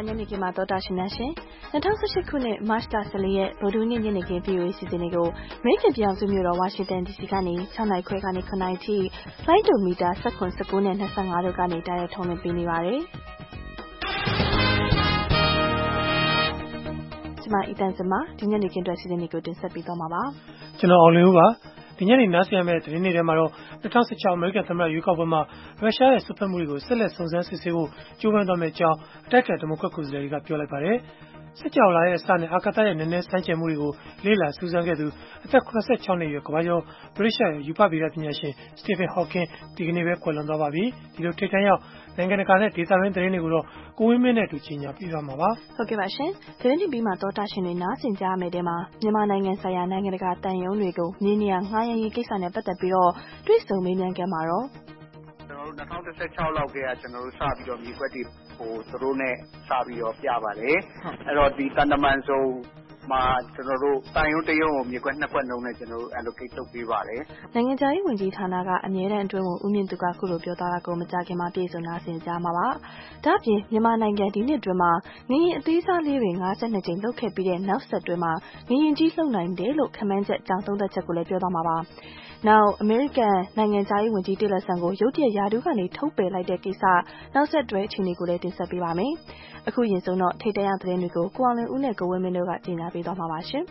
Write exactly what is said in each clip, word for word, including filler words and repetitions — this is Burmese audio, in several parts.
ညနေခင်းမှာတော်တာရှင်များရှင်၂၀၁၈ခုနှစ်မတ်လ၁၄ရက်ဗုဒ္ဓဟူးနေ့ညနေခင်း ဗွီအိုအေ စီစဉ်တွေကိုအမေရိကန်ပြည်ထောင်စုမြို့တော်ဝါရှင်တန်ဒီစီကနေ၆နာရီခွဲကနေ၇နာရီထိလိုင်းဒိုမီတာ၁၇ ၁၉နဲ့၂၅တို့ကနေတိုက်ရိုက်ထုတ်လွှင့်ပေးနေပါတယ်။ကျွန်မအီတန်စမဒီညနေခင်းအတွက်စီစဉ်တွေကိုတင်ဆက်ပေးသွားမှာပါ။ကျွန်တော်အောင်လင်းဦးပါဒီညနေနားဆင်ရမယ့်သတင်းတွေထဲမှာတော့၂၀၁၆အမေရိကန်သမ္မတရွေးကောက်ပွဲမှာရုရှားရဲ့ဆွတ်ဖက်မှုတွေကိုဆက်လက်စုံစမ်းစစ်ဆေးဖို့ကြိုးပမ်းသွားမယ့်အကြောင်းအတိုက်အခံဒီမိုကရက်ကိုယ်စားလှယ်တွေကပြောလိုက်ပါတယ်။စစ်ကြောလာရဲ့အစနဲ့အာကာသရဲ့နည်းနည်းစမ်းကြယ်မှုတွေကိုလေ့လာစူးစမ်းခဲ့သူအသက်၇၆နှစ်အရွယ်ကမ္ဘာကျော်ဗြိတိရှယူပဗေဒပညာရှင် Stephen Hawking ဒီကနေ့ပဲကွယ်လွန်သွားပါပြီ။ဒီလိုထိပ်တန်းရောက်နိုင်ငံတကာနဲ့ဒေသတွင်းသတင်းတွေကိုတော့ကိုဝင်းမင်းနဲ့အတူကြီးညာပြသွားမှာပါ။ဟုတ်ကဲ့ပါရှင်။သတင်းတင်ပြီးမှတော်တာရှင်တွေနားဆင်ကြရမယ့်တဲမှာမြန်မာနိုင်ငံဆိုင်ရာနိုင်ငံတကာတန်ယုံတွေကိုမြေနေရာငှားရမ်းရေးကိစ္စနဲ့ပတ်သက်ပြီးတော့တွေ့ဆုံမေးမြန်းခဲ့မှာတော့ကျွန်တော်တို့၂၀၁၆လောက်ကကျွန်တော်တို့စပြီးတော့မြေခွက်တွေဟိုသူတို့နဲ့စပြီးတော့ပြပါတယ်အဲ့တော့ဒီတန်တမန်စုံမှာကျွန်တော်တို့တန်ရုံးတရုံးကိုမြေခွက်နှစ်ခွက်နှုန်းနဲ့ကျွန်တော်တို့ allocate လုပ်ပေးပါတယ်နိုင်ငံခြားရေးဝန်ကြီးဌာနကအမြဲတမ်းအတွင်းဝန်ဦးမြင့်သူကခုလိုပြောသွားတာကိုမကြခင်မှာပြည်စုံနာဆင်ကြမှာပါဒါ့အပြင်မြန်မာနိုင်ငံဒီနှစ်အတွင်းမှာငရင်အသေးစားလေးတွေ၅၂ကြိမ်လုပ်ခဲ့ပြီးတဲ့နောက်ဆက်တွဲမှာငရင်ကြီးလှုပ်နိုင်တယ်လို့ခန့်မှန်းချက်အကြောင်းသုံးသပ်ချက်ကိုလည်းပြောသွားမှာပါနောက်အမေရိကန်နိုင်ငံသားရေးဝန်ကြီးတေလဆန်ကိုရုတ်တရက်ယာဒူးကနေထုတ်ပယ်လိုက်တဲ့ကိစ္စနောက်ဆက်တွဲအခြေအနေကိုလည်းတင်ဆက်ပေးပါမယ်။အခုရင်ဆုံးတော့ထိပ်တန်းရသတင်းတွေကိုကိုအောင်လင်းဦးနဲ့ကိုဝင်းမင်းတို့ကကြီးညာပေးသွားမှာပါရှင်။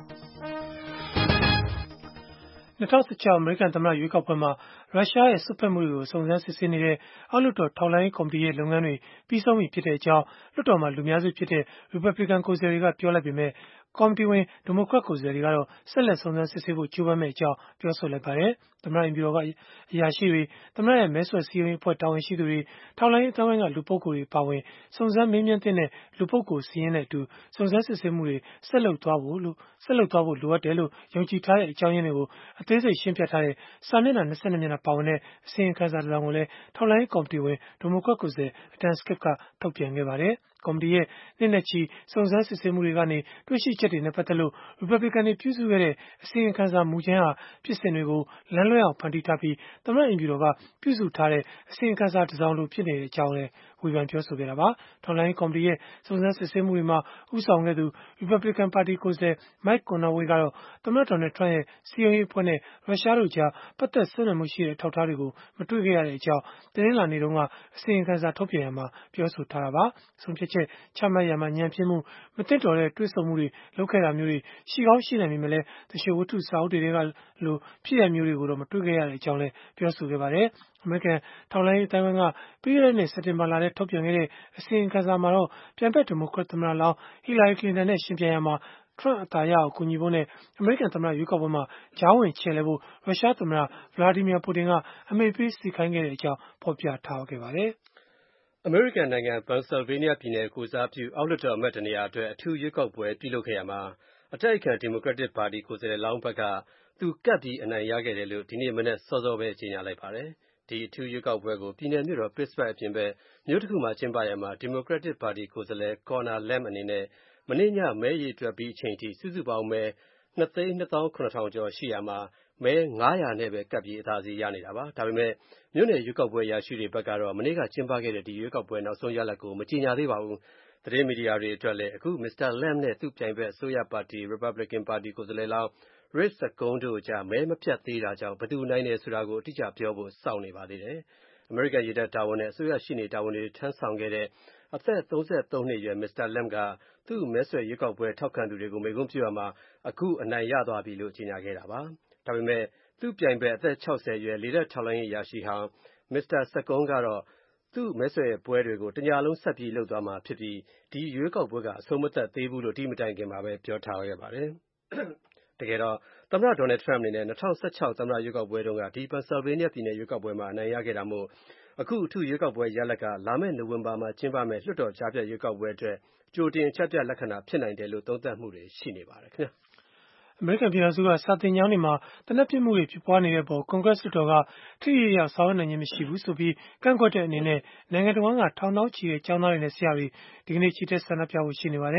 ၂၀၁၆အမေရိကန်သမ္မတရွေးကောက်ပွဲမှာရုရှားရဲ့ဆွတ်ဖက်မှုတွေကိုစုံစမ်းစစ်ဆေးနေတဲ့အောက်လွှတ်တော်ထောက်လှမ်းရေးကော်မတီရဲ့လုပ်ငန်းတွေပြီးဆုံးပြီဖြစ်တဲ့အကြောင်းလွှတ်တော်မှာလူများစုဖြစ်တဲ့ Republican ကိုယ်စားလှယ်တွေကပြောလိုက်ပေမဲ့ကော်မတီဝင်ဒီမိုကရက်ကိုယ်စားလှယ်တွေကတော့ဆက်လက်စုံစမ်းစစ်ဆေးဖို့ကြိုးပမ်းမယ့်အကြောင်းပြောဆိုလိုက်ပါတယ်။သမ္မတအိမ်ဖြူတော်ကအရာရှိတွေသမ္မတရဲ့မဲဆွယ်စည်းရုံးရေးအဖွဲ့တာဝန်ရှိသူတွေထောက်လှမ်းရေးအသင်းကလူပုဂ္ဂိုလ်တွေပါဝင်စုံစမ်းမေးမြန်းတဲ့လူပုဂ္ဂိုလ်စီးရင်နဲ့အတူစုံစမ်းစစ်ဆေးမှုတွေဆက်လုပ်သွားဖို့လို့ဆက်လုပ်သွားဖို့လိုအပ်တယ်လို့ယုံကြည်ထားတဲ့အကြောင်းရင်းတွေကိုအသေးစိတ်ရှင်းပြထားတဲ့စာမျက်နှာ၂၂မျက်နှာပါဝင်တဲ့အစီရင်ခံစာတစ်စောင်ကိုလည်းထောက်လှမ်းရေးကော်မတီဝင်ဒီမိုကရက်ကိုယ်စားလှယ် Adam Schiff ကထုတ်ပြန်ခဲ့ပါတယ်။ကော်မတီရဲ့နှစ်နဲ့ချီစုံစမ်းစစ်ဆေးမှုတွေကနေတွေ့ရှိချက်တွေနဲ့ပတ်သက်လို့ Republican တွေပြုစုခဲ့တဲ့အစီရင်ခံစာမူကြမ်းဟာဖြစ်စဉ်တွေကိုလမ်းလွဲအောင်ဖန်တီးထားပြီးသမ္မတအိမ်ဖြူတော်ကပြုစုထားတဲ့အစီရင်ခံစာတစ်စောင်လိုဖြစ်နေတဲ့အကြောင်းလည်းဝေဖန်ပြောဆိုခဲ့တာပါ။ထောက်လှမ်းရေးကော်မတီရဲ့စုံစမ်းစစ်ဆေးမှုတွေမှာဦးဆောင်ခဲ့သူ Republican ပါတီကိုယ်စားလှယ် Mike Conaway ကတော့သမ္မတ Donald Trump ရဲ့စည်းရုံးရေးအဖွဲ့နဲ့ရုရှားတို့ကြားပတ်သက်ဆက်နွယ်မှုရှိတဲ့အထောက်အထားတွေကိုမတွေ့ခဲ့ရတဲ့အကြောင်းသတင်းလာနေတုန်းကအစီရင်ခံစာထုတ်ပြန်ရမှာပြောဆိုထားတာပါ။ဆုံးဖြတ်ချက်ချမှတ်ရမှာညံပြင်းမှုမသင့်တော်တဲ့တွေ့ဆုံမှုတွေလုပ်ခဲ့တာမျိုးတွေရှိကောင်းရှိနိုင်ပေမဲ့လည်းတချို့ဝတ္ထုစာအုပ်တွေကလိုဖြစ်ရမျိုးတွေကိုတော့မတွေ့ခဲ့ရတဲ့အကြောင်းလည်းပြောဆိုခဲ့ပါတယ်။အမေရိကန်ထောက်လှမ်းရေးအတိုင်းအဝန်ကပြီးခဲ့တဲ့နှစ်စက်တင်ဘာလထဲထုတ်ပြန်ခဲ့တဲ့အစီရင်ခံစာမှာတော့ပြန်ဖက်ဒီမိုကရက်သမ္မတလောင်းဟီလာရီကလင်တန်နဲ့ရှင်ပြိုင်ရမှာTrump အသာရအောင်ကူညီဖို့နဲ့အမေရိကန်သမ္မတရွေးကောက်ပွဲမှာကြားဝင်ချယ်လှယ်ဖို့ရုရှားသမ္မတ Vladimir Putin ကအမိန့်ပေးစီခိုင်းခဲ့တဲ့အကြောင်းဖော်ပြထားခဲ့ပါတယ်။အမေရိကန်နိုင်ငံ Pennsylvania ပြည်နယ်ကိုယ်စားပြုအောက်လွှတ်တော်အမတ်တနေရာအတွက်အထူးရွေးကောက်ပွဲပြုလုပ်ခဲ့ရမှာအတိုက်အခံဒီမိုကရက်တစ်ပါတီကိုယ်စားလှယ်လောင်းဘက်ကသူကပ်ပြီးအနိုင်ရခဲ့တယ်လို့ဒီနေ့မနက်စောစောပဲကြေညာလိုက်ပါတယ်။ဒီအထူးရွေးကောက်ပွဲကိုပြည်နယ်မြို့တော် Pittsburgh အပြင်ဘက်မြို့တစ်ခုမှာကျင်းပရာမှာဒီမိုကရက်တစ်ပါတီကိုယ်စားလှယ် Conor Lamb အနေနဲ့မနေ့ညမဲရေတွက်ပြီးအချိန်ထိစုစုပေါင်းမဲ၂သိန်း၂သောင်း၇ထောင်ကျော်ရှိရာမှာမဲ၅ရာနဲ့ပဲကပ်ပြီးအသာစီးရနေတာပါ။ဒါပေမဲ့မြို့နယ်ရွေးကောက်ပွဲအရာရှိတွေဘက်ကတော့မနေ့ကကျင်းပခဲ့တဲ့ဒီရွေးကောက်ပွဲနောက်ဆုံးရလဒ်ကိုမကြေညာသေးပါဘူး။သတင်းမီဒီယာတွေအတွက်လည်းအခု မစ္စတာ Lamb နဲ့သူ့ပြိုင်ဘက်အစိုးရပါတီ Republican ပါတီကိုယ်စားလှယ်လောင်း Rick Scone တို့အကြားမဲမပြတ်သေးတာကြောင့်ဘယ်သူနိုင်တယ်ဆိုတာကိုအတိအကျပြောဖို့စောင့်နေပါသေးတယ်။အမေရိကန်ရေတပ်တာဝန်နဲ့အစိုးရရှေ့နေတာဝန်တွေထမ်းဆောင်ခဲ့တဲ့အသက်၃၃နှစ်အရွယ်မစ္စတာ Lamb ကသူ့မဲဆွယ်ရွေးကောက်ပွဲထောက်ခံသူတွေကိုမိန့်ခွန်းပြောရမှာအခုအနိုင်ရသွားပြီလို့ကြေညာခဲ့တာပါ။ဒါပေမဲ့သူ့ပြိုင်ဘက်အသက်၆၀အရွယ်လေတပ်ထောက်လှမ်းရေးအရာရှိဟောင်းမစ္စတာ Scone ကတော့သူ့မဲဆွယ်ပွဲတွေကိုတညလုံးဆက်ပြီးလုပ်သွားမှာဖြစ်ပြီးဒီရွေးကောက်ပွဲကအဆုံးမသတ်သေးဘူးလို့ဒီမတိုင်ခင်မှာပဲပြောထားခဲ့ပါတယ်။တကယ်တော့သမ္မတ Donald Trump အနေနဲ့၂၀၁၆သမ္မတရွေးကောက်ပွဲတုန်းကဒီ Pennsylvania ပြည်နယ်ရွေးကောက်ပွဲမှာအနိုင်ရခဲ့တာမို့အခုအထူးရွေးကောက်ပွဲရလဒ်ကလာမယ့်နိုဝင်ဘာမှာကျင်းပမယ့်လွှတ်တော်ကြားဖြတ်ရွေးကောက်ပွဲအတွက်ကြိုတင်အချက်ပြလက္ခဏာဖြစ်နိုင်တယ်လို့သုံးသပ်မှုတွေရှိနေပါတယ်ခင်ဗျာ။အမေရိကန်ပြည်ထောင်စုကစာသင်ကျောင်းတွေမှာသေနတ်ပစ်မှုတွေဖြစ်ပွားနေတဲ့အပေါ်ကွန်ဂရက်လွှတ်တော်ကထိထိရောက်ဆောင်ရွက်နိုင်ခြင်းမရှိဘူးဆိုပြီးကန့်ကွက်တဲ့အနေနဲ့နိုင်ငံတော်ကထောင်သောချီတဲ့ကျောင်းသားတွေနဲ့ဆရာတွေဒီကနေ့ချီတက်ဆန္ဒပြဖို့ရှိနေပါတယ်။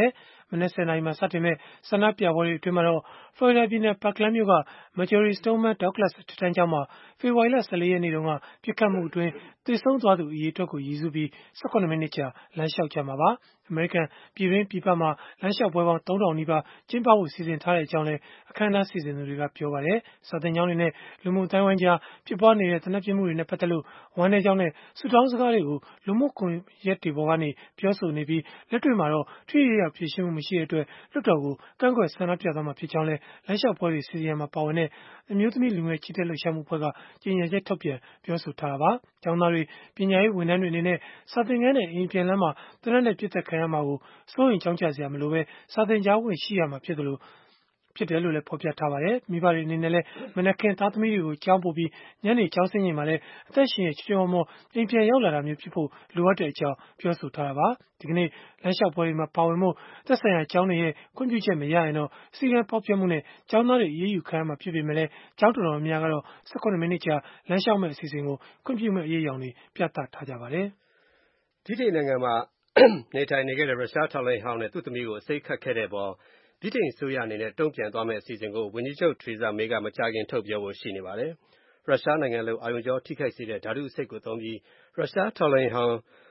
မနက် ဆယ်နာရီမှာစတင်မယ့်ဆန္ဒပြပွဲတွေအတွင်းမှာတော့ ဖလော်ရီဒါပြည်နယ် Parkland မြို့က Marjory Stoneman Douglas အထက်တန်းကျောင်းမှာ ဖေဖော်ဝါရီလ ၁၄ ရက်နေ့တုန်းက ပစ်ခတ်မှုအတွင်း သေဆုံးသွားသူ အရေအတွက်ကို ရည်စူးပြီး ၁၇ မိနစ်ကြာ လမ်းလျှောက်ကြမှာပါ။ အမေရိကန် ပြည်တွင်းပြည်ပမှာ လမ်းလျှောက်ပွဲပေါင်း သုံးထောင်နီးပါး ကျင်းပဖို့ စီစဉ်ထားကြောင်းလည်း အခမ်းအနား စီစဉ်သူတွေက ပြောပါတယ်။ စာသင်ကျောင်းတွေနဲ့ လူမှုအသိုင်းအဝန်းကြား ဖြစ်ပွားနေတဲ့ သေနတ်ပစ်မှုတွေနဲ့ ပတ်သက်လို့ ဝမ်းနည်းကြောင်းနဲ့ ဆုတောင်းစကားတွေကို လူမှုကွန်ရက်တွေပေါ်ကနေ ပြောဆိုနေပြီး၊ လက်တွေ့မှာတော့ ထိထိရောက်ရောက် ဖြေရှင်းမှု မရှိတဲ့အတွက် လွှတ်တော်ကို ကန့်ကွက်ဆန္ဒပြသွားမှာ ဖြစ်ကြောင်းလည်း လမ်းလျှောက်ပွဲတွေ စီစဉ်ရာမှာ ပါဝင်တဲ့ အမျိုးသမီးလူငယ်ချီတက်လှုပ်ရှားမှုအဖွဲ့က ကြေညာချက်ထုတ်ပြန် ပြောဆိုထားတာပါ။ ကျောင်းသားတွေ၊ ပညာရေးဝန်ထမ်းတွေအနေနဲ့ စာသင်ခန်းနဲ့ အိမ်ပြန်လမ်းမှာ သေနတ်နဲ့ ပစ်သတ်ခံရမှာကို စိုးရိမ်ကြောင့်ကြစရာ မလိုဘဲ စာသင်ကြားခွင့်ရှိရမှာ ဖြစ်တယ်လို့လည်း ဖော်ပြထားပါတယ်။ မိဘတွေ အနေနဲ့လည်း မနက်ခင်း သားသမီးတွေကို ကျောင်းပို့ပြီး ညနေကျောင်းဆင်းချိန်မှာလည်း အသက်ရှင်ရက် ချောချောမောမော အိမ်ပြန်ရောက်လာတာမျိုးဖြစ်ဖို့ လိုအပ်ကြောင်း ပြောဆိုထားတာပါ။ ဒီကနေ့ လမ်းလျှောက်ပွဲတွေမှာ ပါဝင်ဖို့ သက်ဆိုင်ရာ ကျောင်းတွေရဲ့ ခွင့်ပြုချက် မရရင်တော့ စည်းကမ်းဖောက်ဖျက်မှုနဲ့ ကျောင်းသားတွေ အရေးယူခံရမှာ ဖြစ်ပေမဲ့လည်း ကျောင်းတော်တော်များများကတော့ ၁၇ မိနစ်ကြာ လမ်းလျှောက်မယ့် အစီအစဉ်ကို ခွင့်ပြုမယ့် အရိပ်အယောင်တွေ ပြသထားကြပါတယ်။ ဗြိတိန်နိုင်ငံမှာ နေထိုင်နေခဲ့တဲ့ ရုရှားထောက်လှမ်းရေးဟောင်းနဲ့ သူ့သမီးကို အဆိပ်ခတ်ခဲ့တဲ့အပေါ် ဗြိတိန်အစိုးရအနေနဲ့ တုံ့ပြန်သွားမယ့် အစီအစဉ်ကို ဝန်ကြီးချုပ် Theresa May က မကြာခင် ထုတ်ပြောဖို့ ရှိနေပါတယ်။ ရုရှားနိုင်ငံလုပ် အာရုံကြောထိခိုက်စေတဲ့ ဓာတုအဆိပ်ကိုသုံးပြီး ရုရှားထောက်လှမ်းရေးဟောင်း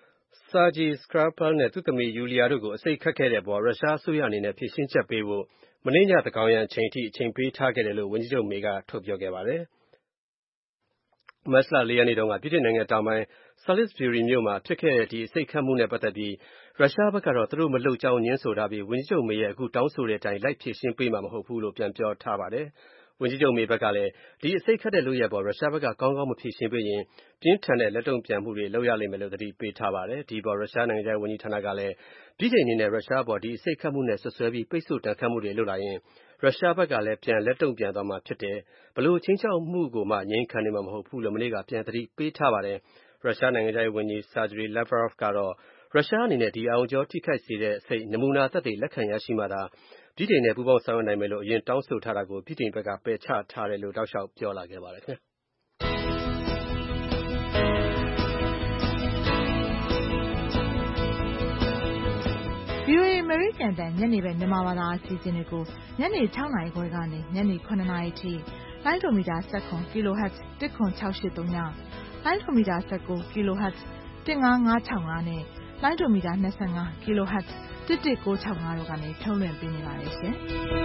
Sergei Skripal နဲ့ သူ့သမီး Yulia တို့ကို အဆိပ်ခတ်ခဲ့တဲ့အပေါ် ရုရှားအစိုးရအနေနဲ့ ဖြေရှင်းချက်ပေးဖို့ မနေ့ည သန်းခေါင်ယံအချိန်အထိ အချိန်ပေးထားခဲ့တယ်လို့ ဝန်ကြီးချုပ် May က ထုတ်ပြောခဲ့ပါတယ်။ မတ်လ ၄ ရက်နေ့တုန်းက ဗြိတိန်နိုင်ငံတောင်ပိုင်း Salisbury မြို့မှာ ဖြစ်ခဲ့တဲ့ ဒီအဆိပ်ခတ်မှုနဲ့ ပတ်သက်ပြီး ရုရှားဘက်ကတော့ သူတို့မလုပ်ကြောင်း ငြင်းဆိုထားပြီး၊ ဝန်ကြီးချုပ် May ရဲ့ အခုတောင်းဆိုတဲ့အတိုင်း လိုက်ဖြေရှင်းပေးမှာ မဟုတ်ဘူးလို့ ပြန်ပြောထားပါတယ်။ ဝန်ကြီးချုပ် May ဘက်ကလည်း ဒီအဆိပ်ခတ်တဲ့ လုပ်ရပ်အပေါ် ရုရှားဘက်က ကောင်းကောင်း မဖြေရှင်းပေးရင် ပြင်းထန်တဲ့ လက်တုံ့ပြန်မှုတွေ လုပ်ရလိမ့်မယ်လို့ သတိပေးထားပါတယ်။ ဒီအပေါ် ရုရှားနိုင်ငံခြားရေးဝန်ကြီးဌာနကလည်း ဗြိတိန်အနေနဲ့ ရုရှားအပေါ် ဒီအဆိပ်ခတ်မှုနဲ့ စွပ်စွဲပြီး ပိတ်ဆို့ဒဏ်ခတ်မှုတွေ လုပ်လာရင် ရုရှားဘက်ကလည်း ပြန်လက်တုံ့ပြန်သွားမှာဖြစ်တယ်။ ဘယ်လိုခြိမ်းခြောက်မှုကိုမှ ငြိမ်ခံနေမှာ မဟုတ်ဘူးလို့ မနေ့က ပြန်သတိပေးထားပါတယ်။ ရုရှားနိုင်ငံခြားရေးဝန်ကြီး Sergey Lavrov ကတော့ ရုရှားအနေနဲ့ ဒီအာရုံကြောထိခိုက်စေတဲ့ အဆိပ် နမူနာသက်သေ လက်ခံရရှိမှသာ ဗြိတိန်နဲ့ ပူးပေါင်းဆောင်ရွက်နိုင်မယ်လို့ အရင်တောင်းဆိုထားတာကို ဗြိတိန်ဘက်က ပယ်ချထားတယ်လို့ တောက်လျှောက်ပြောလာခဲ့ပါတယ်ခင်ဗျာ။ VOA အမေရိကန်အသံ ညနေဘက် မြန်မာဘာသာအစီအစဉ်တွေကို ညနေ ၆ နာရီခွဲကနေ ညနေ ၇ နာရီအထိ လိုင်းဒိုမီတာ ၁၇ kHz တစ်ခွန်၆၈၃ည လိုင်းဒိုမီတာ ၁၉ kHz တစ်ငါးငါး၆၅ နဲ့ လိုင်းဒိုမီတာ ၂၅ kHz တစ်တစ်၉၆၅ တို့ကနေ ထုတ်လွှင့်ပေးနေပါတယ်ရှင်။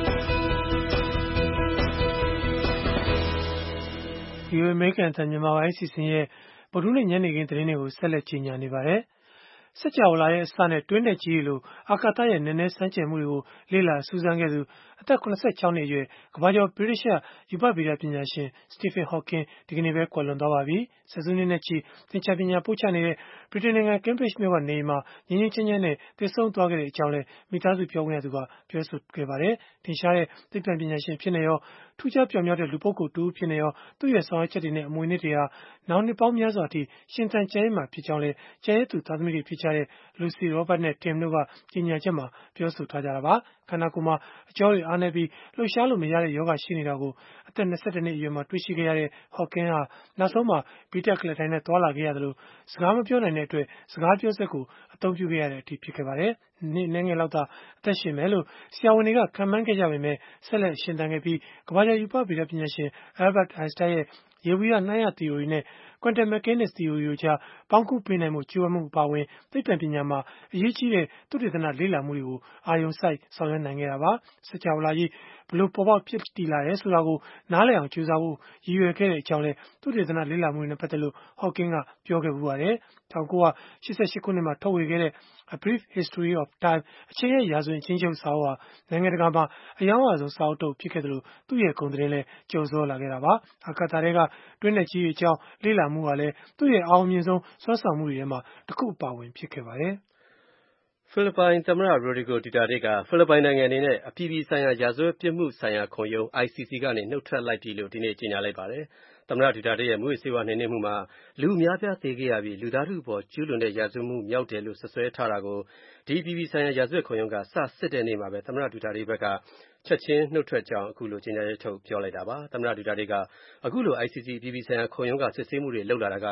VOA အမေရိကန်အသံ မြန်မာပိုင်းအစီအစဉ်ရဲ့ ဗုဒ္ဓဟူးနေ့ ညနေခင်းသတင်းတွေကို ဆက်လက် ကြေညာနေပါတယ်။ စကြဝဠာရဲ့အစနဲ့ တွင်းနက်ကြီးတွေလို အာကာသရဲ့ နက်နဲဆန်းကြယ်မှုတွေကို လေ့လာစူးစမ်းခဲ့သူ အသက် ၇၆ နှစ်အရွယ် ကမ္ဘာကျော် ဗြိတိသျှ ရူပဗေဒပညာရှင် Stephen Hawking ဒီကနေ့ပဲ ကွယ်လွန်သွားပါပြီ။ ဆယ်စုနှစ်နဲ့ချီ သင်္ချာပညာပို့ချနေတဲ့ ဗြိတိန်နိုင်ငံ Cambridge မြို့ကနေအိမ်မှာ ငြိမ်းငြိမ်းချမ်းချမ်းနဲ့ သေဆုံးသွားခဲ့ကြောင်းလည်း မိသားစုပြောခွင့်ရသူက ပြောဆိုခဲ့ပါတယ်။ ထင်ရှားတဲ့ သိပ္ပံပညာရှင်အဖြစ်နဲ့ရော ထူးခြားပြောင်မြောက်တဲ့ လူပုဂ္ဂိုလ်တဦးအဖြစ်နဲ့ရော သူ့ရဲ့ဆောင်ရွက်ချက်တွေနဲ့ အမွေအနှစ်တွေဟာ နောင်နှစ်ပေါင်းများစွာအထိ ရှင်သန်ကျန်ရစ်မှာ ဖြစ်ကြောင်းလည်း ကျန်ရစ်သူ သားသမီးတွေ ဖြစ်ကြတဲ့ Lucy, Robert နဲ့ Tim တို့က ကြေညာချက်မှာ ပြောဆိုထားကြတာပါ။ ခန္ဓာကိုယ်မှာ အကြောတွေအားနည်းပြီး လှုပ်ရှားလို့မရတဲ့ရောဂါ ရှိနေတာကို အသက် ၂၁ နှစ်အရွယ်မှာ တွေ့ရှိခဲ့ရတဲ့ Hawking ဟာ နောက်ဆုံးမှာ ဘီးတပ်ကုလားထိုင်နဲ့ သွားလာခဲ့ရသလို၊ စကားမပြောနိုင်တဲ့အတွက် စကားပြောစက်ကို အသုံးပြုခဲ့ရတဲ့အထိ ဖြစ်ခဲ့ပါတယ်။ နှစ်အနည်းငယ်လောက်သာ အသက်ရှင်မယ်လို့ ဆရာဝန်တွေက ခန့်မှန်းခဲ့ကြပေမဲ့ ဆက်လက်ရှင်သန်ခဲ့ပြီး ကမ္ဘာကျော် ရူပဗေဒပညာရှင် Albert Einstein ရဲ့ ယေဘုယျနှိုင်းရသီအိုရီနဲ့ Quantum mechanics သီအိုရီတို့ကြား ပေါင်းကူးပေးနိုင်ဖို့ ကြိုးပမ်းမှု အပါအဝင် သိပ္ပံပညာမှာ အရေးကြီးတဲ့ သုတေသနလေ့လာမှုတွေကို အာရုံစိုက် ဆောင်ရွက်နိုင်ခဲ့တာပါ။ စကြဝဠာကြီး ဘယ်လိုပေါ်ပေါက်ဖြစ်တည်လာတယ် ဆိုတာကို နားလည်အောင် ကြိုးစားဖို့ ရည်ရွယ်ခဲ့ကြောင်းလည်း သုတေသနလေ့လာမှုတွေနဲ့ ပတ်သက်လို့ Hawking ကပြောခဲ့ဖူးပါတယ်။ ၁၉၈၈ ခုနှစ်မှာ ထုတ်ဝေခဲ့တဲ့ A Brief History of Time အချိန်ရဲ့ရာဇဝင် အကျဉ်းချုပ်စာအုပ်ဟာ နိုင်ငံတကာမှာ အရောင်းရဆုံး စာအုပ်တအုပ် ဖြစ်ခဲ့သလို၊ သူ့ရဲ့ဂုဏ်သတင်းလည်း ကျော်စောလာခဲ့တာပါ။ အာကာသထဲက တွင်းနက်ကြီးတွေအကြောင်း လေ့လာမှုဟာလည်း သူ့ရဲ့အောင်မြင်ဆုံး စွမ်းဆောင်မှုတွေထဲမှာ တခုအပါအဝင် ဖြစ်ခဲ့ပါတယ်။ ဖိလစ်ပိုင်သမ္မတ Rodrigo Duterte က ဖိလစ်ပိုင်နိုင်ငံအနေနဲ့ အပြည်ပြည်ဆိုင်ရာ ရာဇဝတ်ပြစ်မှုဆိုင်ရာခုံရုံး I C C ကနေ နုတ်ထွက်လိုက်ပြီလို့ ဒီနေ့ ကြေညာလိုက်ပါတယ်။ သမ္မတ Duterte ရဲ့ မူးယစ်ဆေးဝါး နှိမ်နင်းမှုမှာ လူအများအပြား သေခဲ့ရပြီး၊ လူသားထုအပေါ် ကျုးလွန်တဲ့ ရာဇဝတ်မှုမြောက်တယ်လို့ စွပ်စွဲထားတာကို ဒီအပြည်ပြည်ဆိုင်ရာ ရာဇဝတ်ခုံရုံးက စစစ်တဲ့နေ့မှာပဲ သမ္မတ Duterte ဘက်က ချက်ခြင်းနုတ်ထွက်ကြောင်း အခုလို ကြေညာချက်ထုတ် ပြောလိုက်တာပါ။ သမ္မတ Duterte က အခုလို I C C အပြည်ပြည်ဆိုင်ရာခုံရုံးက စစ်ဆေးမှုတွေ လုပ်လာတာက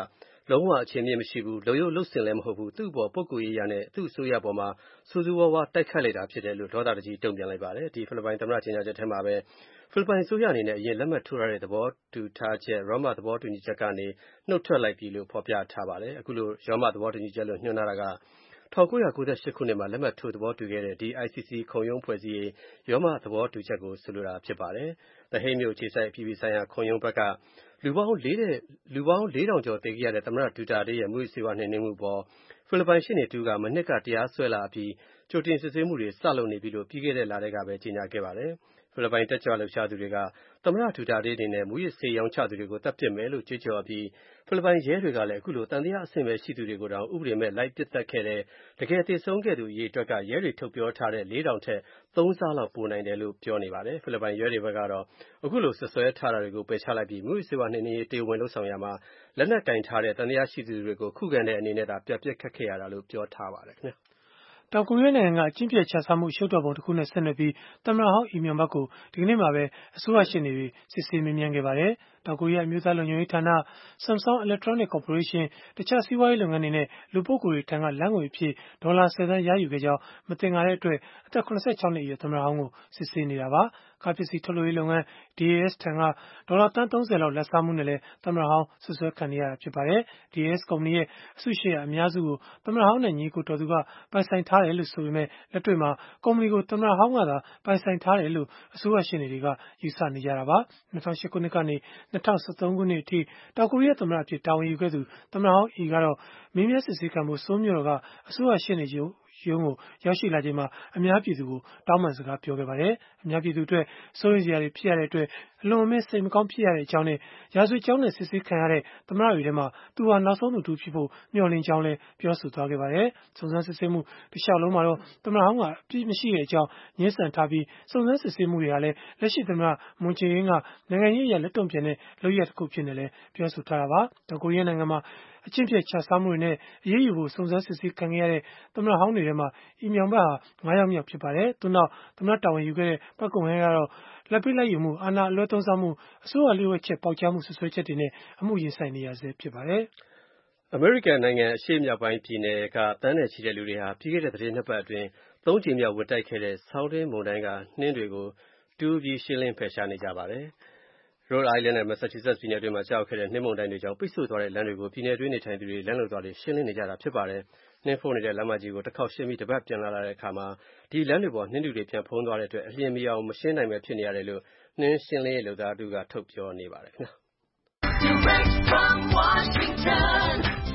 လုံးဝအခြေမြင့်မရှိဘူးလုံရုပ်လှုပ်စင်လည်းမဟုတ်ဘူးသူ့ဘောပုဂ္ဂိုလ်ရေးရနဲ့သူ့အစိုးရပေါ်မှာစူးစူးဝါးဝါတိုက်ခတ်လိုက်တာဖြစ်တယ်လို့ဒေါသတကြီးတုံ့ပြန်လိုက်ပါတယ်ဒီဖိလစ်ပိုင်သမ္မတကြေညာချက်ထဲမှာပဲဖိလစ်ပိုင်အစိုးရအနေနဲ့အရင်လက်မှတ်ထိုးထားတဲ့သဘောတူထားချက်ရောမသဘောတူညီချက်ကနေနှုတ်ထွက်လိုက်ပြီလို့ဖော်ပြထားပါတယ်အခုလိုရောမသဘောတူညီချက်လို့ညွှန်းထားတာက၁၉၉၈ခုနှစ်မှာလက်မှတ်ထိုးသဘောတူခဲ့တဲ့ဒီ I C C ခုံရုံးဖွဲ့စည်းရေးရောမသဘောတူချက်ကိုဆိုလိုတာဖြစ်ပါတယ်။ The Hague မြို့အခြေစိုက်အပြည်ပြည်ဆိုင်ရာခုံရုံးဘက်ကလူပေါင်းလေးတဲ့လူပေါင်းလေးထောင်ကျော်သေခဲ့ရတဲ့သမ္မတဒူတာတေးရဲ့မူစေဝါနှိမ်နင်းမှုပေါ်ဖိလစ်ပိုင်ရှေ့နေတူကမနှစ်ကတရားစွဲလာပြီးကြိုတင်စစ်ဆေးမှုတွေစလုပ်နေပြီလို့ပြီးခဲ့တဲ့လတည်းကပဲကြေညာခဲ့ပါတယ်။ဖိလစ်ပိုင်တက်ကြွလှုပ်ရှားသူတွေကသမ္မတဒူတာတေးအနေနဲ့မူရစ်ဆေးရောင်းချသူတွေကိုတပ်ပစ်မယ်လို့ကြွေးကြော်ပြီးဖိလစ်ပိုင်ရဲတွေကလည်းအခုလိုတန်တရားအဆင့်ပဲရှိသူတွေကိုတောင်ဥပဒေမဲ့လိုက်ပစ်သက်ခဲ့တဲ့တကယ်သေဆုံးခဲ့သူအရေးအတွက်ကရဲတွေထုတ်ပြောထားတဲ့လေးထောင်ထက်သုံးဆလောက်ပိုနိုင်တယ်လို့ပြောနေပါတယ်ဖိလစ်ပိုင်ရဲတွေဘက်ကတော့အခုလိုဆွဆွဲထားတာတွေကိုပယ်ချလိုက်ပြီးမူရစ်ဆေးဝါးနှိမ်နင်းရေးတေဝင်လှုပ်ဆောင်ရမှာလက်နက်ကင်ထားတဲ့တန်တရားရှိသူတွေကိုခုခံတဲ့အနေနဲ့သာပြတ်ပြစ်ခတ်ခဲ့ရတာလို့ပြောထားပါတယ်ခင်ဗျာတောင်ကိုရီးယားနိုင်ငံကအကျင့်ပြတ်ချစားမှုရှုပ်တော်ပုံတစ်ခုနဲ့ဆက်နွယ်ပြီးသမ္မတဟောင်းအီမြွန်ဘတ်ကိုဒီကနေ့မှာပဲအစိုးရရှေ့နေတွေစစ်ဆေးမေးမြန်းခဲ့ပါတယ်။တောင်ကိုရီးယားအမျိုးသားလုံခြုံရေးဌာန Samsung Electronics Corporation တခြားစီးပွားရေးလုပ်ငန်းတွေနဲ့လူပုဂ္ဂိုလ်တွေထံကလမ်းငွေအဖြစ်ဒေါ်လာဆယ်သန်းရယူခဲ့ကြောင်းမသင်္ကာတဲ့အတွက်အသက်၇၆နှစ်အရွယ်သမ္မတဟောင်းကိုစစ်ဆေးနေတာပါ။ကားပစ္စည်းထုတ်လုပ်ရေးလုပ်ငန်း D A S ထံကဒေါ်လာသန်းသုံးဆယ်လောက်လာဘ်စားမှုနဲ့လည်းသမ္မတဟောင်းဆွဆွဲခံနေရတာဖြစ်ပါတယ်။ D A S ကုမ္ပဏီရဲ့အစုရှယ်ယာအများစုကိုသမ္မတဟောင်းနဲ့ညီကိုတော်သူကပိုင်ဆိုင်ထားတယ်လို့ဆိုပေမဲ့လက်တွေ့မှာကုမ္ပဏီကိုသမ္မတဟောင်းကသာပိုင်ဆိုင်ထားတယ်လို့အစိုးရရှေ့နေတွေကယူဆနေကြတာပါ။၂၀၀၈ခုနှစ်ကနေ၂၀၁၃ခုနှစ်အထိတောင်ကိုရီးယားသမ္မတအဖြစ်တာဝန်ယူခဲ့သူသမ္မတဟောင်းအီကတော့မင်းမြတ်စစ်ဆေးခံဖို့စိုးမြို့တော်ကအစိုးရရှေ့နေချုပ်ရုံးကိုရောက်ရှိလာချိန်မှာအများပြည်သူကိုတောင်းပန်စကားပြောခဲ့ပါတယ်။အများပြည်သူအတွက်စိုးရိမ်စရာတွေဖြစ်ရတဲ့အတွက်အလွန်အမင်းစိတ်မကောင်းဖြစ်ရတဲ့အကြောင်းနဲ့ရာဇဝတ်ကြောင်းနဲ့စစ်ဆေးခံရတဲ့သမ္မတတွေထဲမှာသူဟာနောက်ဆုံးသူတစ်ဦးဖြစ်ဖို့မျှော်လင့်ကြောင်းလည်းပြောဆိုသွားခဲ့ပါတယ်။စုံစမ်းစစ်ဆေးမှုတစ်လျှောက်လုံးမှာတော့သမ္မတဟောင်းကအပြစ်မရှိတဲ့အကြောင်းညှင်းဆန်ထားပြီးစုံစမ်းစစ်ဆေးမှုတွေဟာလည်းလက်ရှိသမ္မတမွန်ဂျေအင်းကနိုင်ငံရေးအရလက်တုံ့ပြန်တဲ့လုပ်ရပ်တစ်ခုဖြစ်နေလဲပြောဆိုထားတာပါ။တောင်ကိုရီးယားနိုင်ငံမှာအကျင့်ပြတ်ချစားမှုတွေနဲ့အရေးယူဖို့စုံစမ်းစစ်ဆေးခံခဲ့ရတဲ့သမ္မတဟောင်းတွေထဲမှာအီမြွန်ဘတ်ဟာငါးယောက်မြောက်ဖြစ်ပါတယ်။သူနောက်သမ္မတတာဝန်ယူခဲ့တဲ့ပတ်ကုံဟဲကတော့လက်ပိတ်လိုက်ယူမှုအာဏာအလွဲသုံးစားမှုအစိုးရလျှို့ဝှက်ချက်ပေါက်ကြားမှုဆွဆွဲချက်တွေနဲ့အမှုရင်ဆိုင်နေရဆဲဖြစ်ပါတယ်။အမေရိကန်နိုင်ငံအရှေ့မြောက်ပိုင်းပြည်နယ်ကတန်းနဲ့ချီတဲ့လူတွေဟာပြီးခဲ့တဲ့သတင်းနှစ်ပတ်အတွင်းသုံးကြိမ်မြောက်ဝင်တိုက်ခဲ့တဲ့ဆောင်းတွင်းမုန်တိုင်းကနှင်းတွေကိုတူးပြီးရှင်းလင်းဖယ်ရှားနေကြပါတယ်။ Rhode Island နဲ့ Massachusetts ပြည်နယ်တွေမှာကြောက်ခဲ့တဲ့နှင်းမုန်တိုင်းတွေကြောင့်ပိတ်ဆို့သွားတဲ့လမ်းတွေကိုပြည်နယ်တွင်းနေထိုင်သူတွေလမ်းလုံသွားတွေရှင်းလင်းနေကြတာဖြစ်ပါတယ်။နှင်းဖုံးနေတဲ့လမ်းမကြီးကိုတစ်ခေါက်ရှင်းပြီးတစ်ပတ်ပြန်လာတဲ့အခါမှာဒီလမ်းတွေပေါ်နှင်းတူတွေပြန်ဖုံးသွားတဲ့အတွက်အလျင်မီအောင်မရှင်းနိုင်ပဲဖြစ်နေရတယ်လို့နှင်းရှင်းလင်းရေးလုပ်သားတို့ကထုတ်ပြောနေပါတယ်ခင်ဗျာ။ Direct from Washington,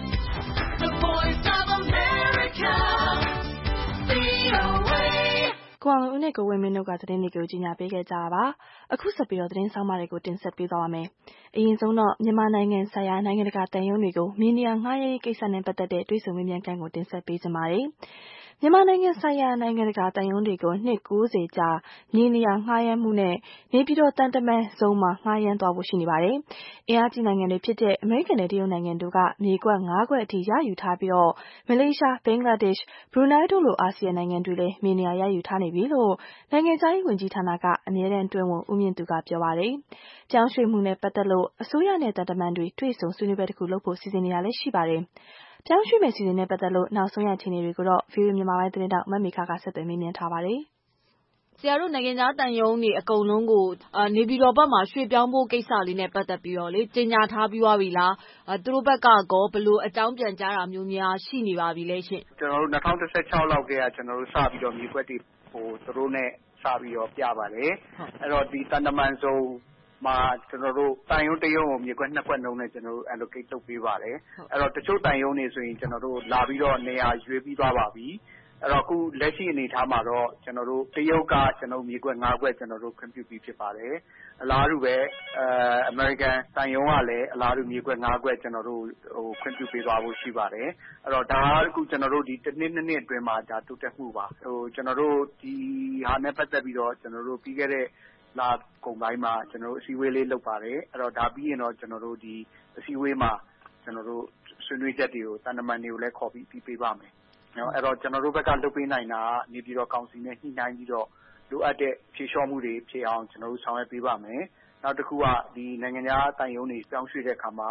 the voice of America, V O A ကိုအောင်ဦးနဲ့ကိုဝင်းမင်းတို့ကသတင်းတွေကိုကြီးညာပေးခဲ့ကြတာပါ။အခုဆက်ပြီးတော့သတင်းဆောင်မတွေကိုတင်ဆက်ပေးသွားပါမယ်။အရင်ဆုံးတော့မြန်မာနိုင်ငံဆိုင်ရာနိုင်ငံတကာတန်ယုံတွေကိုမြေနေရာငှားရေးကိစ္စနဲ့ပတ်သက်တဲ့တွေ့ဆုံမေးမြန်းခန်းကိုတင်ဆက်ပေးကြပါမယ်။မြန်မာနိုင်ငံဆိုင်ရာနိုင်ငံတကာတန်ယုံတွေကိုနှစ်၉၀ကြာမြေနေရာငှားရမ်းမှုနဲ့နေပြည်တော်တန်တမန်ဇုံမှာငှားရမ်းသွားဖို့ရှိနေပါတယ်။အင်အားကြီးနိုင်ငံတွေဖြစ်တဲ့အမေရိကန်နဲ့တရုတ်နိုင်ငံတို့ကမြေကွက်၅ကွက်အထိရယူထားပြီးတော့မလေးရှား၊ဘင်္ဂလားဒေ့ရှ်၊ဘရူနိုင်းတို့လိုအာဆီယံနိုင်ငံတွေလည်းမြေနေရာရယူထားနေပြီလို့နိုင်ငံခြားရေးဝန်ကြီးဌာနကအမြဲတမ်းအတွင်းဝန်ဦးမြင့်သူကပြောပါတယ်။ပြောင်းရွှေ့မှုနဲ့ပတ်သက်လို့အစိုးရနဲ့တန်တမန်တွေတွေ့ဆုံဆွေးနွေးပွဲတစ်ခုလုပ်ဖို့စီစဉ်နေတာလည်းရှိပါတယ်။ပြောင်းရွှေ့မယ့်စီစဉ်နဲ့ပတ်သက်လို့နောက်ဆုံးရအခြေအနေတွေကိုတော့ ဗွီအိုအေမြန်မာပိုင်းသတင်းထောက်မမေခကဆက်သွယ်မေးမြန်းထားပါတယ်။ဆရာတို့နိုင်ငံသားတန်ယုံတွေအကုန်လုံးကိုနေပြည်တော်ဘက်မှာရွှေ့ပြောင်းဖို့ကိစ္စလေးနဲ့ပတ်သက်ပြီးတော့လေကြေညာထားပြီးသွားပြီလား။သူတို့ဘက်ကကောဘယ်လိုအကြောင်းပြန်ကြားတာမျိုးများရှိနေပါပြီလဲရှင့်။ကျွန်တော်တို့၂၀၁၆လောက်ကတည်းကကျွန်တော်တို့စပြီးတော့မြေကွက်တွေဟိုသူတို့နဲ့စပြီးတော့ပြပါတယ်။အဲ့တော့ဒီတန်တမန်ဇုံမှာကျွန်တော်တို့တန်ယုံတယုံကိုမြေကွက်နှစ်ကွက်နှုန်းနဲ့ကျွန်တော်တို့ allocate လုပ်ပေးပါတယ်။အဲ့တော့တချို့တန်ယုံတွေဆိုရင်ကျွန်တော်တို့လာပြီးတော့နေရာရွေးပြီးသွားပါပြီ။အဲ့တော့အခုလက်ရှိအနေထားမှာတော့ကျွန်တော်တို့တရုတ်ကကျွန်တော်မြေကွက်၅ကွက်ကျွန်တော်တို့ခွင့်ပြုပြီးဖြစ်ပါတယ်။အလားတူပဲအဲအမေရိကန်တန်ယုံကလည်းအလားတူမြေကွက်၅ကွက်ကျွန်တော်တို့ဟိုခွင့်ပြုပေးသွားဖို့ရှိပါတယ်။အဲ့တော့ဒါကအခုကျွန်တော်တို့ဒီတစ်နှစ်နှစ်နှစ်အတွင်းမှာဒါတိုးတက်မှုပါ။ဟိုကျွန်တော်တို့ဒီဟာနဲ့ပတ်သက်ပြီးတော့ကျွန်တော်တို့ပြီးခဲ့တဲ့လာကုန်ပိုင်းမှာကျွန်တော်တို့အစည်းအဝေးလေးလုပ်ပါတယ်။အဲ့တော့ဒါပြီးရင်တော့ကျွန်တော်တို့ဒီအစည်းအဝေးမှာကျွန်တော်တို့ဆွေးနွေးချက်တွေကိုတန်တမန်တွေကိုလည်းခေါ်ပြီးပြီးပေးပါမယ်။နော်အဲ့တော့ကျွန်တော်တို့ဘက်ကလုပ်ပေးနိုင်တာကနေပြည်တော်ကောင်စီနဲ့ညှိနှိုင်းပြီးတော့လိုအပ်တဲ့ဖြေလျှော့မှုတွေဖြေအောင်ကျွန်တော်တို့ဆောင်ရွက်ပေးပါမယ်။နောက်တစ်ခုကဒီနိုင်ငံခြားတန်ယုံတွေပြောင်းရွှေ့တဲ့အခါမှာ